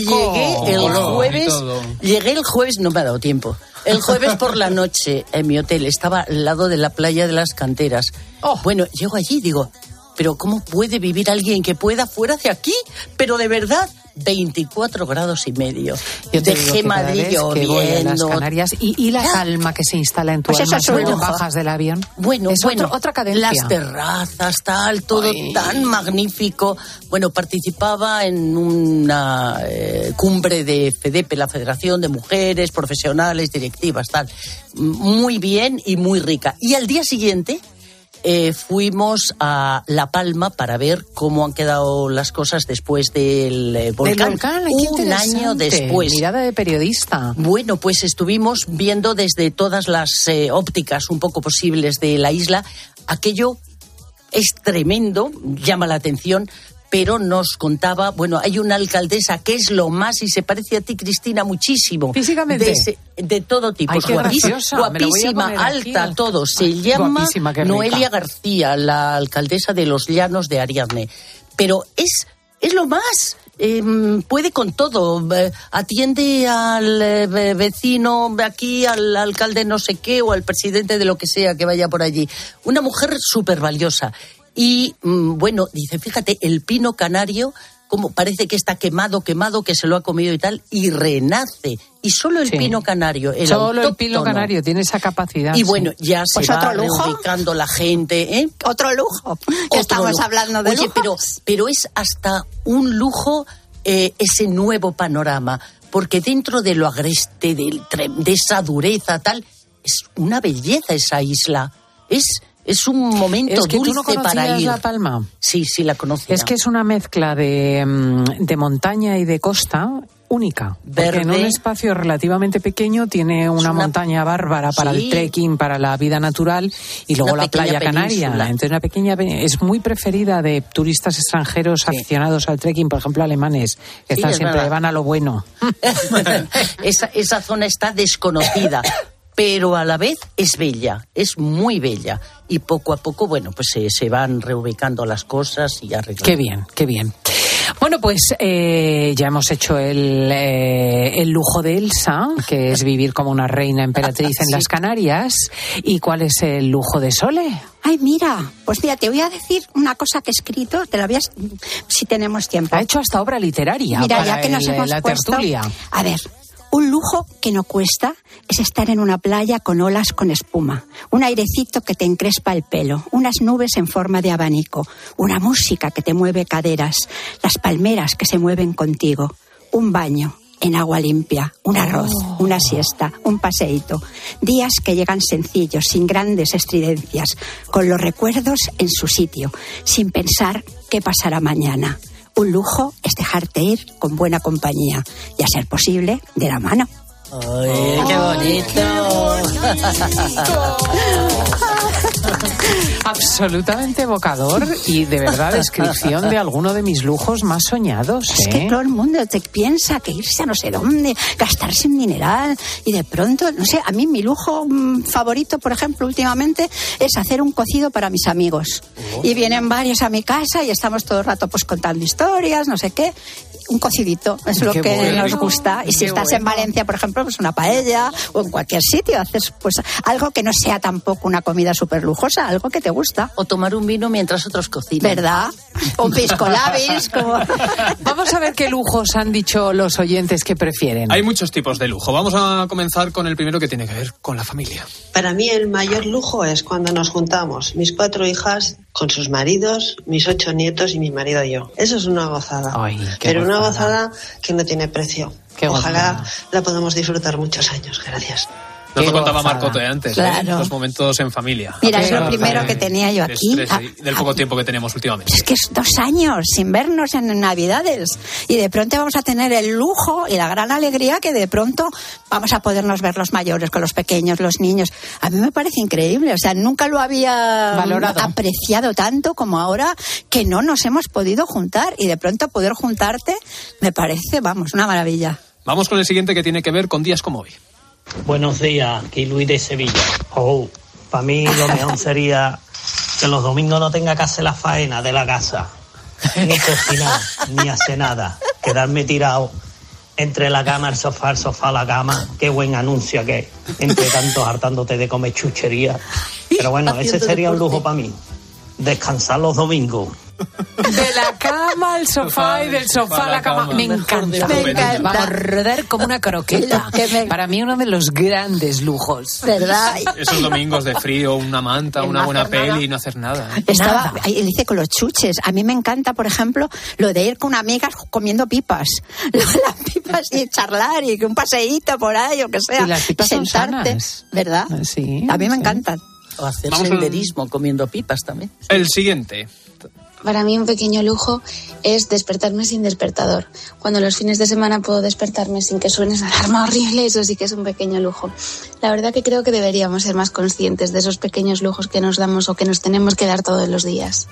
Llegué el jueves, no me ha dado tiempo. El jueves por la noche en mi hotel, estaba al lado de la playa de las Canteras. Bueno, llego allí y digo, pero ¿cómo puede vivir alguien que pueda fuera de aquí? Pero de verdad, 24 grados y medio. Dejé Madrid lloviendo. Las Canarias y la calma que se instala en tu alma cuando bajas del avión. Bueno, otra cadencia. Las terrazas, tal, todo tan magnífico. Bueno, participaba en una cumbre de FEDEPE, la Federación de Mujeres Profesionales Directivas, tal. Muy bien y muy rica. Y al día siguiente fuimos a La Palma para ver cómo han quedado las cosas después del volcán. Un año después. Mirada de periodista. Bueno, pues estuvimos viendo desde todas las ópticas un poco posibles de la isla. Aquello es tremendo, llama la atención. Pero nos contaba, bueno, hay una alcaldesa que es lo más y se parece a ti, Cristina, muchísimo. Físicamente. De todo tipo. Ay, guapísima, alta, todo. Se llama Noelia García, la alcaldesa de Los Llanos de Ariadne. Pero es lo más. Puede con todo. Atiende al vecino aquí, al alcalde no sé qué, o al presidente de lo que sea que vaya por allí. Una mujer súper valiosa. Y, bueno, dice, fíjate, el pino canario, como parece que está quemado, que se lo ha comido y tal, y renace. Y solo el pino canario, Solo el pino canario tiene esa capacidad. Y bueno, ya se va reubicando la gente, Otro lujo. Que estamos hablando de lujos. Pero es hasta un lujo ese nuevo panorama, porque dentro de lo agreste, de esa dureza, tal, es una belleza esa isla. Es un momento dulce ¿tú no para ir. La Palma? Sí, la conocía. Es que es una mezcla de montaña y de costa única. Verde. Porque en un espacio relativamente pequeño tiene una montaña bárbara para el trekking, para la vida natural, y luego la playa canaria. Entonces es muy preferida de turistas extranjeros aficionados al trekking, por ejemplo alemanes, que están siempre, van a lo bueno. Esa zona está desconocida. Pero a la vez es bella, es muy bella. Y poco a poco, bueno, pues se van reubicando las cosas y arreglando. Qué bien, qué bien. Bueno, pues ya hemos hecho el lujo de Elsa, que es vivir como una reina emperatriz en las Canarias. ¿Y cuál es el lujo de Sole? Ay, mira, pues mira, te voy a decir una cosa que he escrito, te la voy a... si tenemos tiempo. Ha hecho hasta obra literaria. Mira, para ya que nos hemos la puesto, tertulia. A ver, un lujo que no cuesta es estar en una playa con olas con espuma, un airecito que te encrespa el pelo, unas nubes en forma de abanico, una música que te mueve caderas, las palmeras que se mueven contigo, un baño en agua limpia, un arroz, una siesta, un paseíto, días que llegan sencillos, sin grandes estridencias, con los recuerdos en su sitio, sin pensar qué pasará mañana. Un lujo es dejarte ir con buena compañía y, a ser posible, de la mano. ¡Ay, qué bonito! Absolutamente evocador y de verdad descripción de alguno de mis lujos más soñados. Es que todo el mundo te piensa que irse a no sé dónde, gastarse un dineral y de pronto, no sé, a mí mi lujo favorito, por ejemplo, últimamente es hacer un cocido para mis amigos. Y vienen varios a mi casa y estamos todo el rato pues contando historias, no sé qué. Un cocidito, es lo que nos gusta. Y si estás en Valencia, por ejemplo, pues una paella, o en cualquier sitio, haces pues algo que no sea tampoco una comida súper lujosa, algo que te gusta. O tomar un vino mientras otros cocinan. ¿Verdad? Un pisco labis. Como... Vamos a ver qué lujos han dicho los oyentes que prefieren. Hay muchos tipos de lujo. Vamos a comenzar con el primero, que tiene que ver con la familia. Para mí el mayor lujo es cuando nos juntamos, mis 4 hijas con sus maridos, mis 8 nietos y mi marido y yo. Eso es una gozada. Ay, pero gozada. Una gozada que no tiene precio. Qué Ojalá gozada. la podamos disfrutar muchos años. Gracias. Nos lo contaba Marcote antes, Claro. los momentos en familia. Mira, es lo primero que tenía yo aquí. Del poco tiempo que tenemos últimamente. Es que es 2 años sin vernos en Navidades y de pronto vamos a tener el lujo y la gran alegría que de pronto vamos a podernos ver los mayores con los pequeños, los niños. A mí me parece increíble, o sea, nunca lo había Valorado. apreciado tanto como ahora que no nos hemos podido juntar y de pronto poder juntarte me parece, vamos, una maravilla. Vamos con el siguiente, que tiene que ver con días como hoy. Buenos días, aquí Luis de Sevilla. Para mí lo mejor sería que los domingos no tenga que hacer la faena de la casa, ni cocinar, ni hacer nada. Quedarme tirado entre la cama, el sofá, la cama. Qué buen anuncio que entre tantos hartándote de comer chuchería. Pero bueno, ese sería un lujo para mí. Descansar los domingos. De la cama al sofá y del sofá a la cama. Me encanta. Me encanta. Vamos a rodar como una croqueta. Para mí uno de los grandes lujos. ¿Verdad? Esos domingos de frío, una manta, una buena peli y no hacer nada. Estaba, ahí dice con los chuches. A mí me encanta, por ejemplo, lo de ir con amigas comiendo pipas. Las pipas y charlar y un paseíto por ahí o que sea. Y las pipas son sentarte, sanas. ¿verdad? Sí. A mí me encantan. O hacer Vamos senderismo comiendo pipas también. El siguiente. Para mí un pequeño lujo es despertarme sin despertador. Cuando los fines de semana puedo despertarme sin que suene esa alarma horrible, eso sí que es un pequeño lujo. La verdad que creo que deberíamos ser más conscientes de esos pequeños lujos que nos damos o que nos tenemos que dar todos los días.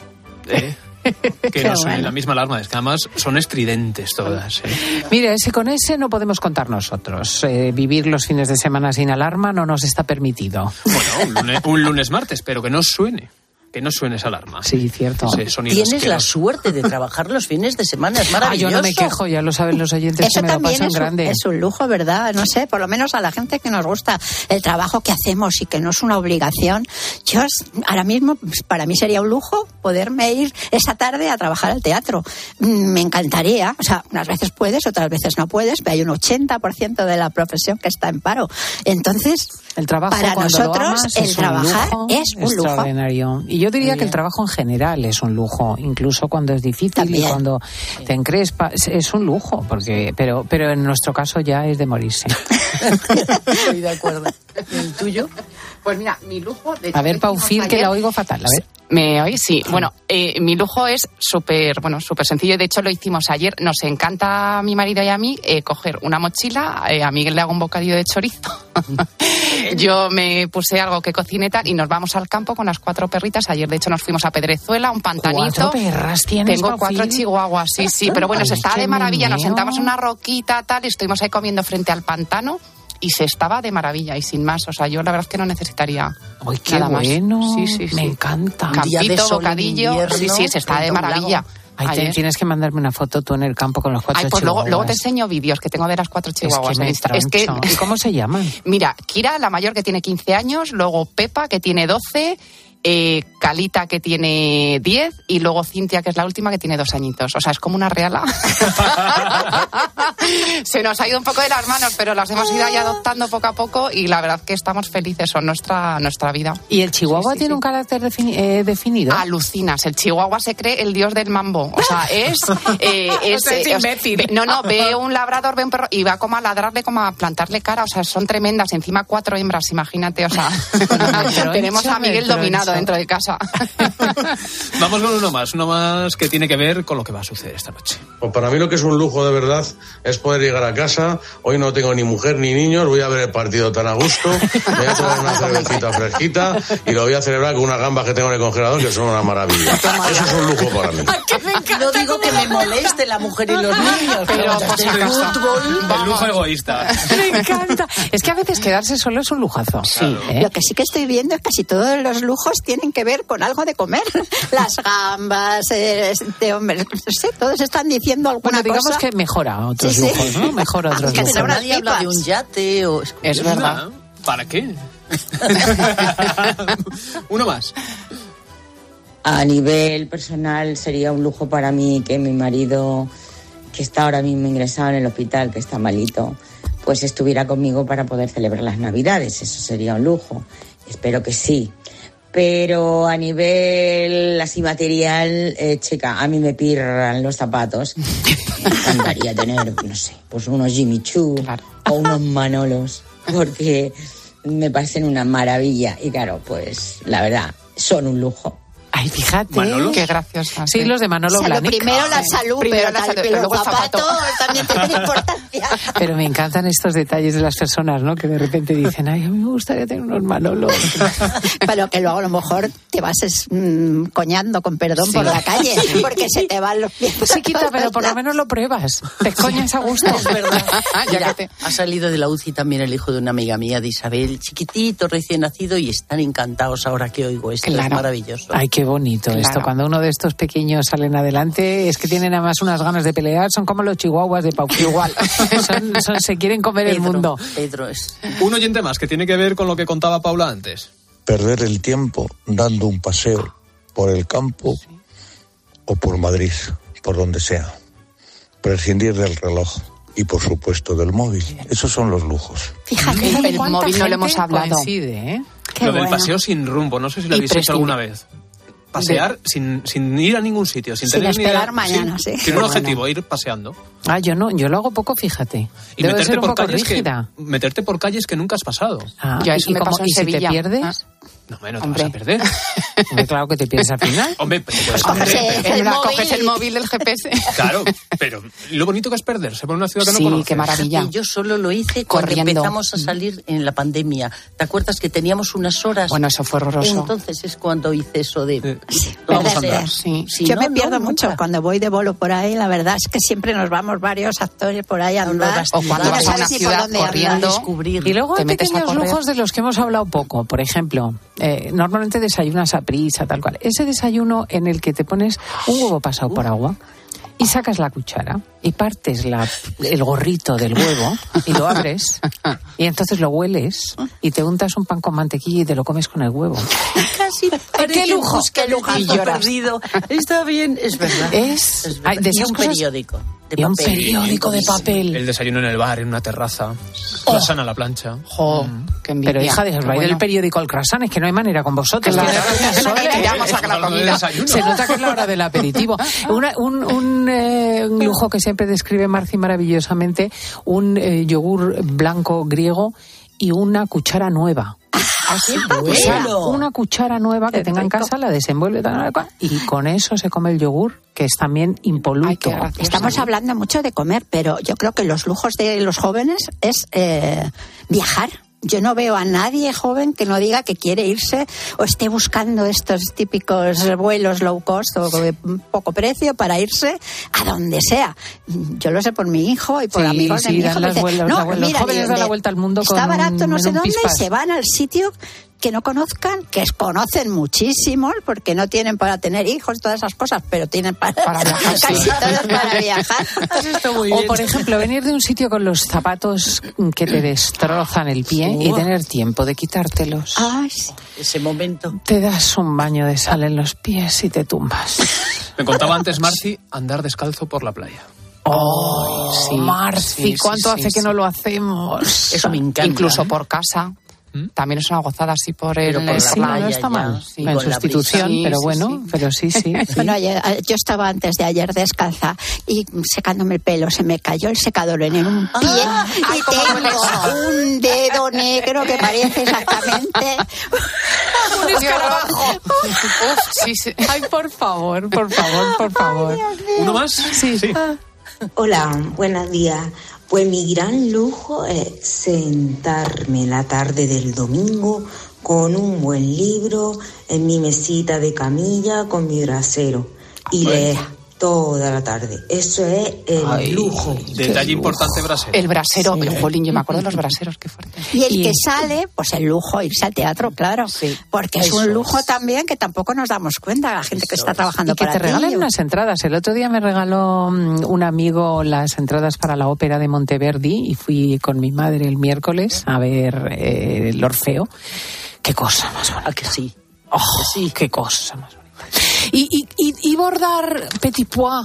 Que no suene la misma alarma, es que además son estridentes todas. Mira, con ese no podemos contar nosotros. Vivir los fines de semana sin alarma no nos está permitido. Bueno, un lunes martes, pero que no suene. Que no suene esa alarma. Sí, cierto. Tienes la suerte de trabajar los fines de semana, es maravilloso. Yo no me quejo, ya lo saben los oyentes. Eso que me lo también paso en grande. es un lujo, ¿verdad? No sé, por lo menos a la gente que nos gusta el trabajo que hacemos y que no es una obligación. Yo ahora mismo, para mí sería un lujo poderme ir esa tarde a trabajar al teatro. Me encantaría, o sea, unas veces puedes, otras veces no puedes, pero hay un 80% de la profesión que está en paro. Entonces, el trabajo, para nosotros, amas, el trabajar es un lujo. Extraordinario. Y yo diría que el trabajo en general es un lujo, incluso cuando es difícil también. Y cuando te encrespas, es un lujo, pero en nuestro caso ya es de morirse. Estoy de acuerdo. ¿El tuyo? Pues mira, mi lujo... A ver, Paufil, que la oigo fatal. A ver. ¿Me oís? Sí. Bueno, mi lujo es súper sencillo. De hecho, lo hicimos ayer. Nos encanta a mi marido y a mí coger una mochila. A Miguel le hago un bocadillo de chorizo. Yo me puse algo que cocine tal y nos vamos al campo con las 4 perritas. Ayer, de hecho, nos fuimos a Pedrezuela, un pantanito. 4 perras tienes, Tengo 4 chihuahuas, sí. Pero bueno, se estaba de maravilla. Nos sentamos en una roquita tal y estuvimos ahí comiendo frente al pantano. Y se estaba de maravilla y sin más. O sea, yo la verdad es que no necesitaría qué nada bueno. más. Sí. Me encanta. Campito, bocadillo. Sí, se está de maravilla. Tienes que mandarme una foto tú en el campo con los 4 pues chihuahuas. luego te enseño vídeos que tengo de las 4 chihuahuas. ¿Y cómo se llaman? Mira, Kira, la mayor, que tiene 15 años, luego Pepa, que tiene 12, Calita, que tiene 10, y luego Cintia, que es la última, que tiene 2 añitos. O sea, es como una reala. Se nos ha ido un poco de las manos, pero las hemos ido ahí adoptando poco a poco y la verdad que estamos felices, son nuestra vida. ¿Y el chihuahua tiene un carácter definido? Alucinas, el chihuahua se cree el dios del mambo. O sea, es imbécil. Ve un labrador, ve un perro y va como a ladrarle, como a plantarle cara. O sea, son tremendas. Encima 4 hembras, imagínate. O sea, tenemos a Miguel dominado. guardo dentro de casa. Vamos con uno más que tiene que ver con lo que va a suceder esta noche. Pues para mí lo que es un lujo de verdad es poder llegar a casa. Hoy no tengo ni mujer ni niños, voy a ver el partido tan a gusto, me voy a tomar una cervecita fresquita y lo voy a celebrar con unas gambas que tengo en el congelador que son una maravilla. Eso es un lujo para mí. No digo que me moleste la mujer y los niños, pero por si acaso. El lujo egoísta. Me encanta. Es que a veces quedarse solo es un lujazo. Sí. Lo que sí que estoy viendo es que casi todos los lujos tienen que ver con algo de comer. Las gambas, hombre, no sé, todos están diciendo alguna cosa. Digamos que mejora otros lujos, ¿no? Mejora otros lujos. Que nadie habla de un yate o... Es verdad. ¿Para qué? Uno más. A nivel personal sería un lujo para mí que mi marido, que está ahora mismo ingresado en el hospital, que está malito, pues estuviera conmigo para poder celebrar las Navidades. Eso sería un lujo. Espero que sí. Pero a nivel así material, chica, a mí me pirran los zapatos. Me encantaría tener, no sé, pues unos Jimmy Choo o unos Manolos, porque me parecen una maravilla. Y claro, pues la verdad, son un lujo. Ay, fíjate. ¿Manolo? Qué graciosa. Sí, los de Manolo Blahnik. Primero la salud, pero los zapatos también tienen importancia. Pero me encantan estos detalles de las personas, ¿no? Que de repente dicen, ay, a mí me gustaría tener unos Manolos. Pero que luego a lo mejor te vas coñando, con perdón, por la calle, porque se te van los pies. Sí, quita, pero por lo menos lo pruebas. Te coñas a gusto. Es verdad. Mira, ha salido de la UCI también el hijo de una amiga mía, de Isabel, chiquitito, recién nacido, y están encantados ahora que oigo esto. Claro. Es maravilloso. Ay, qué bonito esto. Claro. Cuando uno de estos pequeños salen adelante, es que tienen además unas ganas de pelear. Son como los chihuahuas de Pau. Igual. Se quieren comer el mundo. Pedro es... Un oyente más que tiene que ver con lo que contaba Paula antes. Perder el tiempo dando un paseo por el campo o por Madrid, por donde sea. Prescindir del reloj y, por supuesto, del móvil. Esos son los lujos. Fíjate, el móvil no lo hemos hablado. Coincide, ¿eh? Lo del paseo sin rumbo, no sé si lo habéis hecho alguna vez. Pasear sin ir a ningún sitio, sin tener ni esperar mañana, sí. Sin un objetivo, ir paseando. Ah, yo no, yo lo hago poco, fíjate. Y Debo ser un poco rígida. Meterte por calles que nunca has pasado. Ah, ya eso ¿y me pasó en si Sevilla? te pierdes? No, no te vas a perder. Hombre, claro que te pierdes al final. Hombre, pero te puedes perder. Coges el móvil del GPS. Claro, pero lo bonito que es perderse por una ciudad que no conoces. Sí, qué maravilla. Yo solo lo hice cuando empezamos a salir en la pandemia. ¿Te acuerdas que teníamos unas horas? Bueno, eso fue horroroso. Entonces es cuando hice eso de... Vamos a andar. Sí. Yo me pierdo mucho cuando voy de bolo por ahí. La verdad es que siempre nos vamos varios actores por ahí a andar. O cuando vas a una ciudad corriendo. Y luego hay te metes a pequeños correr. lujos de los que hemos hablado poco. Por ejemplo, normalmente desayunas a prisa, tal cual. Ese desayuno en el que te pones un huevo pasado por agua y sacas la cuchara y partes el gorrito del huevo y lo abres y entonces lo hueles y te untas un pan con mantequilla y te lo comes con el huevo. Casi ¡Qué lujo! ¡Qué lujo! Y lloras. Perdido. Está bien, es verdad. Es verdad. de Y esas un cosas- periódico. Y un periódico de papel. El desayuno en el bar, en una terraza. Croissant a la plancha. Qué envidia. Pero hija, os vais del periódico al croissant, es que no hay manera con vosotros. Claro. Tiene razón, Sole. Ya vamos a la comida. Se nota que es la hora del aperitivo. Un lujo que siempre describe Marci maravillosamente, un yogur blanco griego y una cuchara nueva. Así, O sea, una cuchara nueva que tenga en casa, la desenvuelve y con eso se come el yogur, que es también impoluto. Estamos hablando mucho de comer, pero yo creo que los lujos de los jóvenes es viajar. Yo no veo a nadie joven que no diga que quiere irse o esté buscando estos típicos vuelos low cost o de poco precio para irse a donde sea. Yo lo sé por mi hijo y por amigos de mi hijo. Dan Me dice, los jóvenes dan la vuelta al mundo está con barato no sé un dónde y pispás. se van al sitio que no conozcan, que conocen muchísimos porque no tienen para tener hijos, todas esas cosas, pero tienen para viajar, casi sí. todos para viajar. O, por ejemplo, venir de un sitio con los zapatos que te destrozan el pie y tener tiempo de quitártelos. Ay, sí. Ese momento. Te das un baño de sal en los pies y te tumbas. Me contaba antes Marci andar descalzo por la playa. Oh, sí, Marci, sí, ¿cuánto sí, hace sí, que sí. no lo hacemos? Eso me encanta. Incluso por casa. También es una gozada así por el... Pero por la Sí, no está mal. Sí. En sustitución, Sí, pero sí, bueno, sí. pero sí. Bueno, yo estaba antes de ayer descalza y secándome el pelo, se me cayó el secador en un pie y tengo un dedo negro que parece exactamente un escarabajo. Sí. Ay, por favor. ¿Uno más? Sí. Hola, buenos días. Pues mi gran lujo es sentarme la tarde del domingo con un buen libro en mi mesita de camilla con mi brasero y leer toda la tarde. Eso es el lujo. Detalle importante, brasero. El brasero, jolín, yo me acuerdo de los braseros, qué fuerte. Y el que sale, pues el lujo, irse al teatro, claro. Porque es un lujo también que tampoco nos damos cuenta, la gente que está trabajando Y que para te regalen ti. unas entradas. El otro día me regaló un amigo las entradas para la ópera de Monteverdi y fui con mi madre el miércoles a ver el Orfeo. Qué cosa más bonita. Que sí. Qué cosa más bonita. Y bordar petit pois.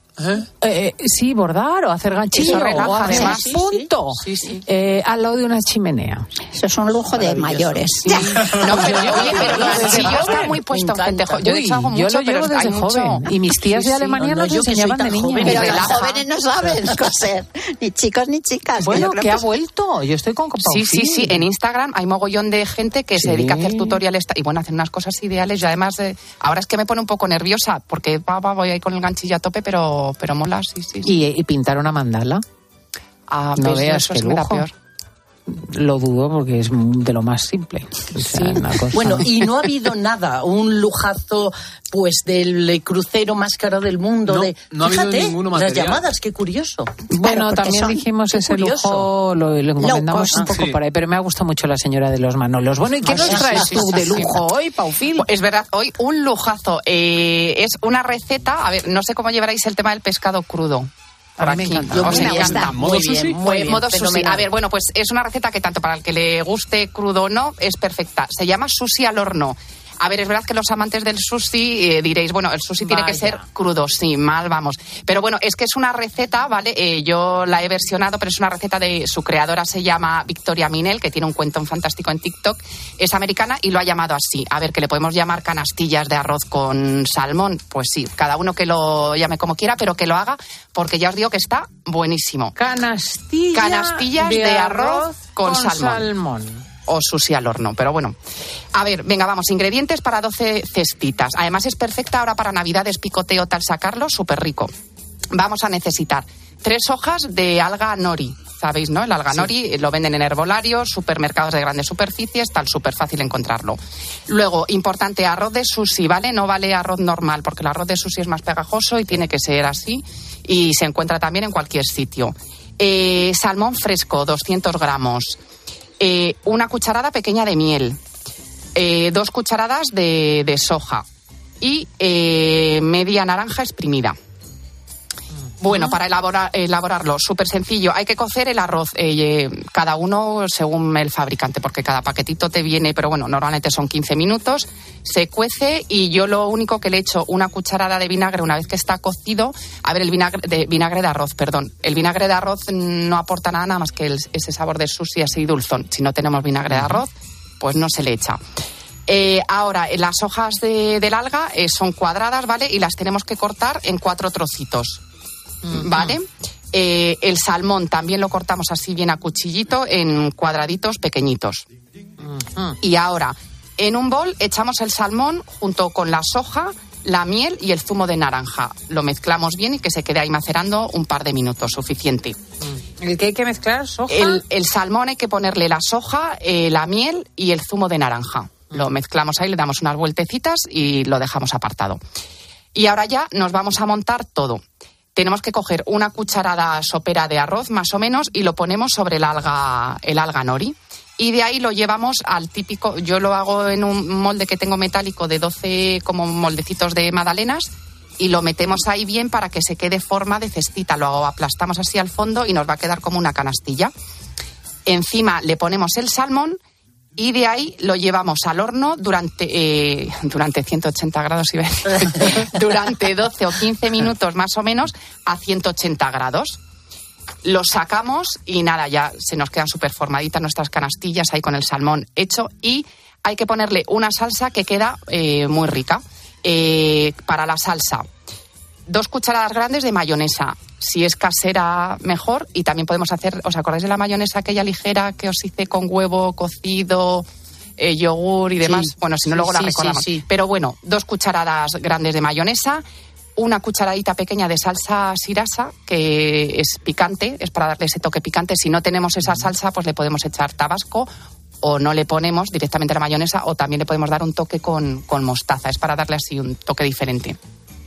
Sí, bordar o hacer ganchillo. Eso relaja, o hacer además. punto. Sí. Al lado de una chimenea. Eso es un lujo de mayores. No, pero el ganchillo está muy puesto en gente joven. Yo de hecho hago mucho, yo lo llevo pero desde hay mucho... joven. Y mis tías de Alemania nos enseñaban de niña. Pero los jóvenes no saben coser, ni chicos ni chicas. Bueno, Yo creo que ha vuelto. Yo estoy con Paufil. Sí. En Instagram hay mogollón de gente que se dedica a hacer tutoriales y bueno, hacen unas cosas ideales. Y además, ahora es que me pone un poco nerviosa porque voy ahí con el ganchillo a tope, pero mola, sí. ¿Y pintar una mandala? No veas eso qué es que me da lujo. peor. Lo dudo porque es de lo más simple. O sea, una cosa... Bueno, y no ha habido nada, un lujazo pues del crucero más caro del mundo. No ha habido Fíjate, ninguno las material. llamadas, qué curioso. Bueno, porque también dijimos qué ese curioso. lujo, lo encomendamos un poco Sí. por ahí, pero me ha gustado mucho la señora de los Manolos. Bueno, ¿y qué nos traes tú de lujo hoy, Paufil? Es verdad, hoy un lujazo. Es una receta, a ver, no sé cómo llevaréis el tema del pescado crudo. Por A mí me aquí. encanta. Os encanta. ¿Modo sushi? Muy bien, Modo sushi. fenomenal. A ver, bueno, pues es una receta que tanto para el que le guste crudo o no, es perfecta. Se llama sushi al horno. A ver, es verdad que los amantes del sushi diréis, bueno, el sushi tiene que ser crudo, sí, mal vamos. Pero bueno, es que es una receta, ¿vale? Yo la he versionado, pero es una receta de su creadora, se llama Victoria Minel, que tiene un cuentón fantástico en TikTok. Es americana y lo ha llamado así. A ver, que le podemos llamar canastillas de arroz con salmón. Pues sí, cada uno que lo llame como quiera, pero que lo haga, porque ya os digo que está buenísimo. Canastillas de arroz con salmón. O sushi al horno, pero bueno. A ver, venga, vamos, ingredientes para 12 cestitas. Además es perfecta ahora para Navidades, picoteo, tal, sacarlo, súper rico. Vamos a necesitar 3 hojas de alga nori. ¿Sabéis, no? El alga nori lo venden en herbolarios, supermercados de grandes superficies, tal, súper fácil encontrarlo. Luego, importante, arroz de sushi, ¿vale? No vale arroz normal, porque el arroz de sushi es más pegajoso y tiene que ser así. Y se encuentra también en cualquier sitio. Salmón fresco, 200 gramos. Una cucharada pequeña de miel, 2 cucharadas de soja y media naranja exprimida. Bueno, para elaborarlo, súper sencillo. Hay que cocer el arroz, cada uno según el fabricante, porque cada paquetito te viene, pero bueno, normalmente son 15 minutos. Se cuece y yo lo único que le echo una cucharada de vinagre una vez que está cocido. A ver, el vinagre de arroz, perdón. El vinagre de arroz no aporta nada más que ese sabor de sushi así dulzón. Si no tenemos vinagre de arroz, pues no se le echa. Ahora, las hojas del alga son cuadradas, ¿vale? Y las tenemos que cortar en 4 trocitos. ¿Vale? El salmón también lo cortamos así bien a cuchillito en cuadraditos pequeñitos. Y ahora, en un bol echamos el salmón junto con la soja, la miel y el zumo de naranja. Lo mezclamos bien y que se quede ahí macerando un par de minutos, suficiente. ¿El que hay que mezclar? ¿Soja? El salmón hay que ponerle la soja, la miel y el zumo de naranja. Lo mezclamos ahí, le damos unas vueltecitas y lo dejamos apartado. Y ahora ya nos vamos a montar todo. Tenemos que coger una cucharada sopera de arroz, más o menos, y lo ponemos sobre el alga nori. Y de ahí lo llevamos al típico, yo lo hago en un molde que tengo metálico de 12 como moldecitos de magdalenas, y lo metemos ahí bien para que se quede forma de cestita. Lo aplastamos así al fondo y nos va a quedar como una canastilla. Encima le ponemos el salmón y de ahí lo llevamos al horno durante 180 grados, iba a decir, durante 12 o 15 minutos más o menos a 180 grados. Lo sacamos y nada, ya se nos quedan súper formaditas nuestras canastillas ahí con el salmón hecho, y hay que ponerle una salsa que queda muy rica. Para la salsa, 2 cucharadas grandes de mayonesa. Si es casera, mejor. Y también podemos hacer, ¿os acordáis de la mayonesa aquella ligera que os hice con huevo cocido, yogur y demás? Sí. Bueno, si no, luego la recordamos. Sí. Pero bueno, 2 cucharadas grandes de mayonesa, una cucharadita pequeña de salsa sriracha, que es picante, es para darle ese toque picante. Si no tenemos esa salsa, pues le podemos echar tabasco, o no le ponemos directamente la mayonesa, o también le podemos dar un toque con mostaza. Es para darle así un toque diferente.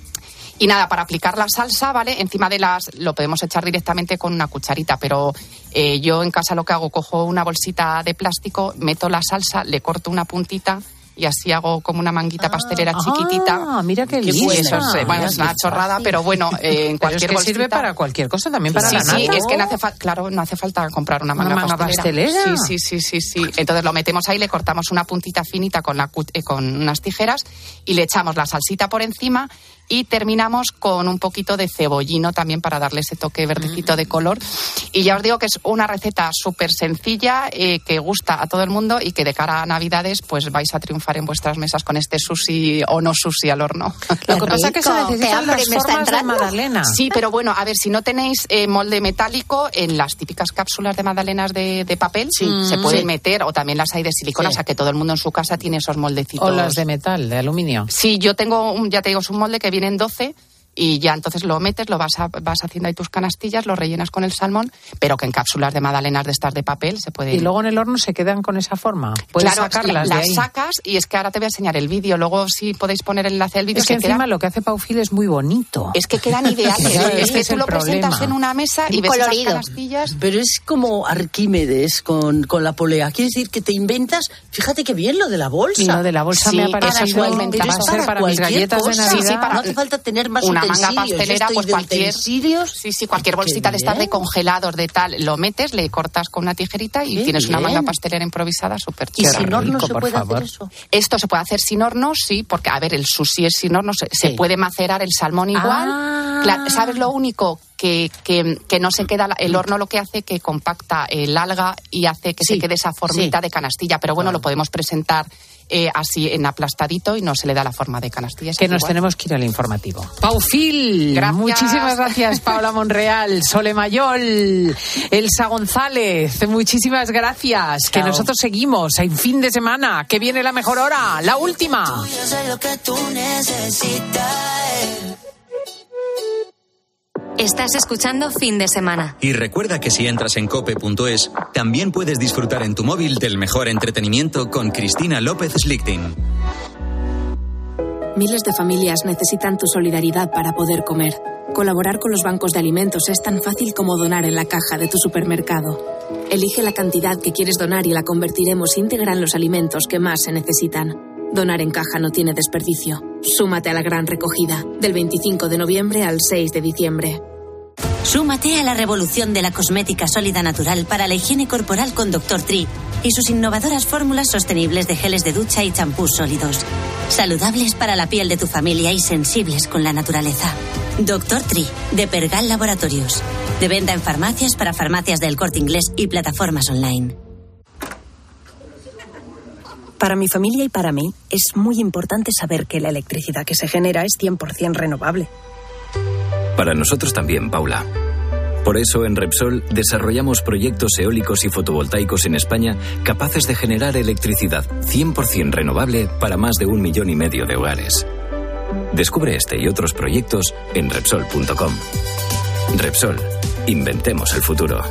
Y nada, para aplicar la salsa, ¿vale? Encima de lo podemos echar directamente con una cucharita, pero yo en casa lo que hago, cojo una bolsita de plástico, meto la salsa, le corto una puntita y así hago como una manguita pastelera chiquitita. Ah, mira qué lista. Eso es una chorrada, pero bueno, en cualquier bolsita. Sirve para cualquier cosa, también para la nata. Sí, es que no hace falta comprar una manga pastelera. Sí. Entonces lo metemos ahí, le cortamos una puntita finita con unas tijeras y le echamos la salsita por encima y terminamos con un poquito de cebollino también para darle ese toque verdecito de color. Y ya os digo que es una receta súper sencilla, que gusta a todo el mundo y que de cara a Navidades pues vais a triunfar en vuestras mesas con este sushi o no sushi al horno. Lo que pasa es que se necesitan las formas de magdalena. Sí, pero bueno, a ver, si no tenéis molde metálico, en las típicas cápsulas de magdalenas de papel se pueden meter, o también las hay de silicona, o sea que todo el mundo en su casa tiene esos moldecitos. O las de metal, de aluminio. Sí, yo tengo, ya te digo, es un molde que vienen 12 y ya entonces lo metes, lo vas haciendo ahí tus canastillas, lo rellenas con el salmón, pero que en cápsulas de magdalenas de estas de papel se puede. Y luego en el horno se quedan con esa forma. Puedes sacarlas de ahí. Las sacas, y es que ahora te voy a enseñar el vídeo, luego si podéis poner el enlace del vídeo. Es que encima lo que hace Paufil es muy bonito. Es que quedan ideales. Es que tú lo presentas en una mesa y ves esas canastillas. Pero es como Arquímedes con la polea. Quiere decir que te inventas, fíjate qué bien lo de la bolsa. Y lo de la bolsa me ha parecido va a ser para mis galletas de Navidad. No hace falta tener más una manga pastelera, pues cualquier bolsita de estas de congelados de tal, lo metes, le cortas con una tijerita y tienes una manga pastelera improvisada súper chula. ¿Y sin horno se puede hacer eso? Esto se puede hacer sin horno, sí, porque a ver, el sushi es sin horno, se puede macerar el salmón igual. Claro, ¿sabes lo único? Que no se queda, el horno lo que hace que compacta el alga y hace que se quede esa formita de canastilla, pero bueno, lo podemos presentar así en aplastadito y no se le da la forma de canastilla. Que nos tenemos que ir al informativo. Paufil, gracias. Muchísimas gracias. Paula Monreal, Sole Mayol, Elsa González, muchísimas gracias. Chao. Que nosotros seguimos en fin de semana, que viene la mejor hora, la última. Yo sé lo que tú necesitas. Estás escuchando Fin de Semana. Y recuerda que si entras en cope.es, también puedes disfrutar en tu móvil del mejor entretenimiento con Cristina López Slichting. Miles de familias necesitan tu solidaridad para poder comer. Colaborar con los bancos de alimentos es tan fácil como donar en la caja de tu supermercado. Elige la cantidad que quieres donar y la convertiremos íntegra en los alimentos que más se necesitan. Donar en caja no tiene desperdicio. Súmate a la gran recogida, del 25 de noviembre al 6 de diciembre. Súmate a la revolución de la cosmética sólida natural para la higiene corporal con Dr. Tree y sus innovadoras fórmulas sostenibles de geles de ducha y champús sólidos. Saludables para la piel de tu familia y sensibles con la naturaleza. Dr. Tree, de Pergal Laboratorios. De venta en farmacias para farmacias del Corte Inglés y plataformas online. Para mi familia y para mí es muy importante saber que la electricidad que se genera es 100% renovable. Para nosotros también, Paula. Por eso en Repsol desarrollamos proyectos eólicos y fotovoltaicos en España capaces de generar electricidad 100% renovable para más de 1,5 millones de hogares. Descubre este y otros proyectos en Repsol.com. Repsol, inventemos el futuro.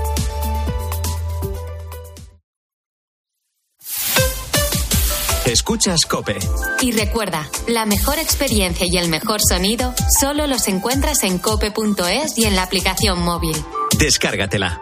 Escuchas COPE. Y recuerda, la mejor experiencia y el mejor sonido solo los encuentras en cope.es y en la aplicación móvil. Descárgatela.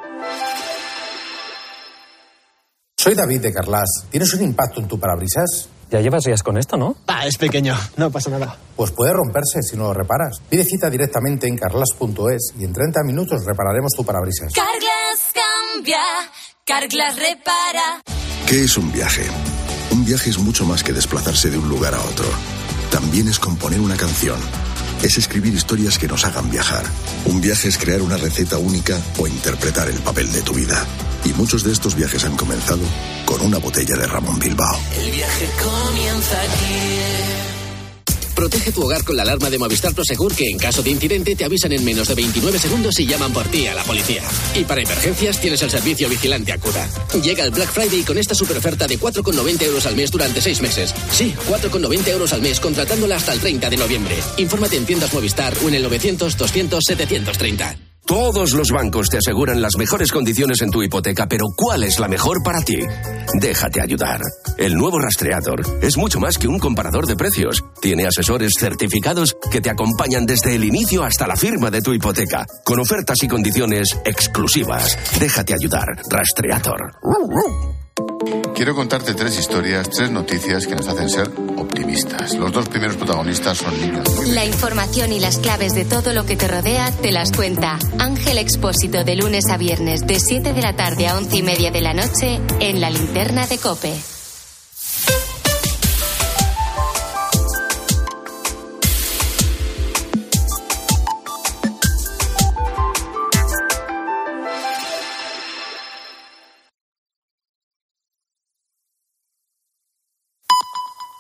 Soy David de Carlas. ¿Tienes un impacto en tu parabrisas? Ya llevas días con esto, ¿no? Es pequeño, no pasa nada. Pues puede romperse si no lo reparas. Pide cita directamente en carglass.es y en 30 minutos repararemos tu parabrisas. Carglass cambia, Carglass repara. ¿Qué es un viaje? Un viaje es mucho más que desplazarse de un lugar a otro. También es componer una canción, es escribir historias que nos hagan viajar. Un viaje es crear una receta única o interpretar el papel de tu vida. Y muchos de estos viajes han comenzado con una botella de Ramón Bilbao. El viaje comienza aquí. Protege tu hogar con la alarma de Movistar Prosegur, que en caso de incidente te avisan en menos de 29 segundos y llaman por ti a la policía. Y para emergencias tienes el servicio Vigilante Acuda. Llega el Black Friday con esta superoferta de 4,90 euros al mes durante 6 meses. Sí, 4,90 euros al mes contratándola hasta el 30 de noviembre. Infórmate en tiendas Movistar o en el 900 200 730. Todos los bancos te aseguran las mejores condiciones en tu hipoteca, pero ¿cuál es la mejor para ti? Déjate ayudar. El nuevo Rastreator es mucho más que un comparador de precios. Tiene asesores certificados que te acompañan desde el inicio hasta la firma de tu hipoteca, con ofertas y condiciones exclusivas. Déjate ayudar. Rastreator. Quiero contarte 3 historias, 3 noticias que nos hacen ser optimistas. Los 2 primeros protagonistas son niños. La información y las claves de todo lo que te rodea te las cuenta Ángel Expósito, de lunes a viernes de 7 de la tarde a 11:30 de la noche en La Linterna de COPE.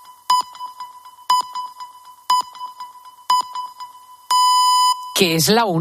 Que es la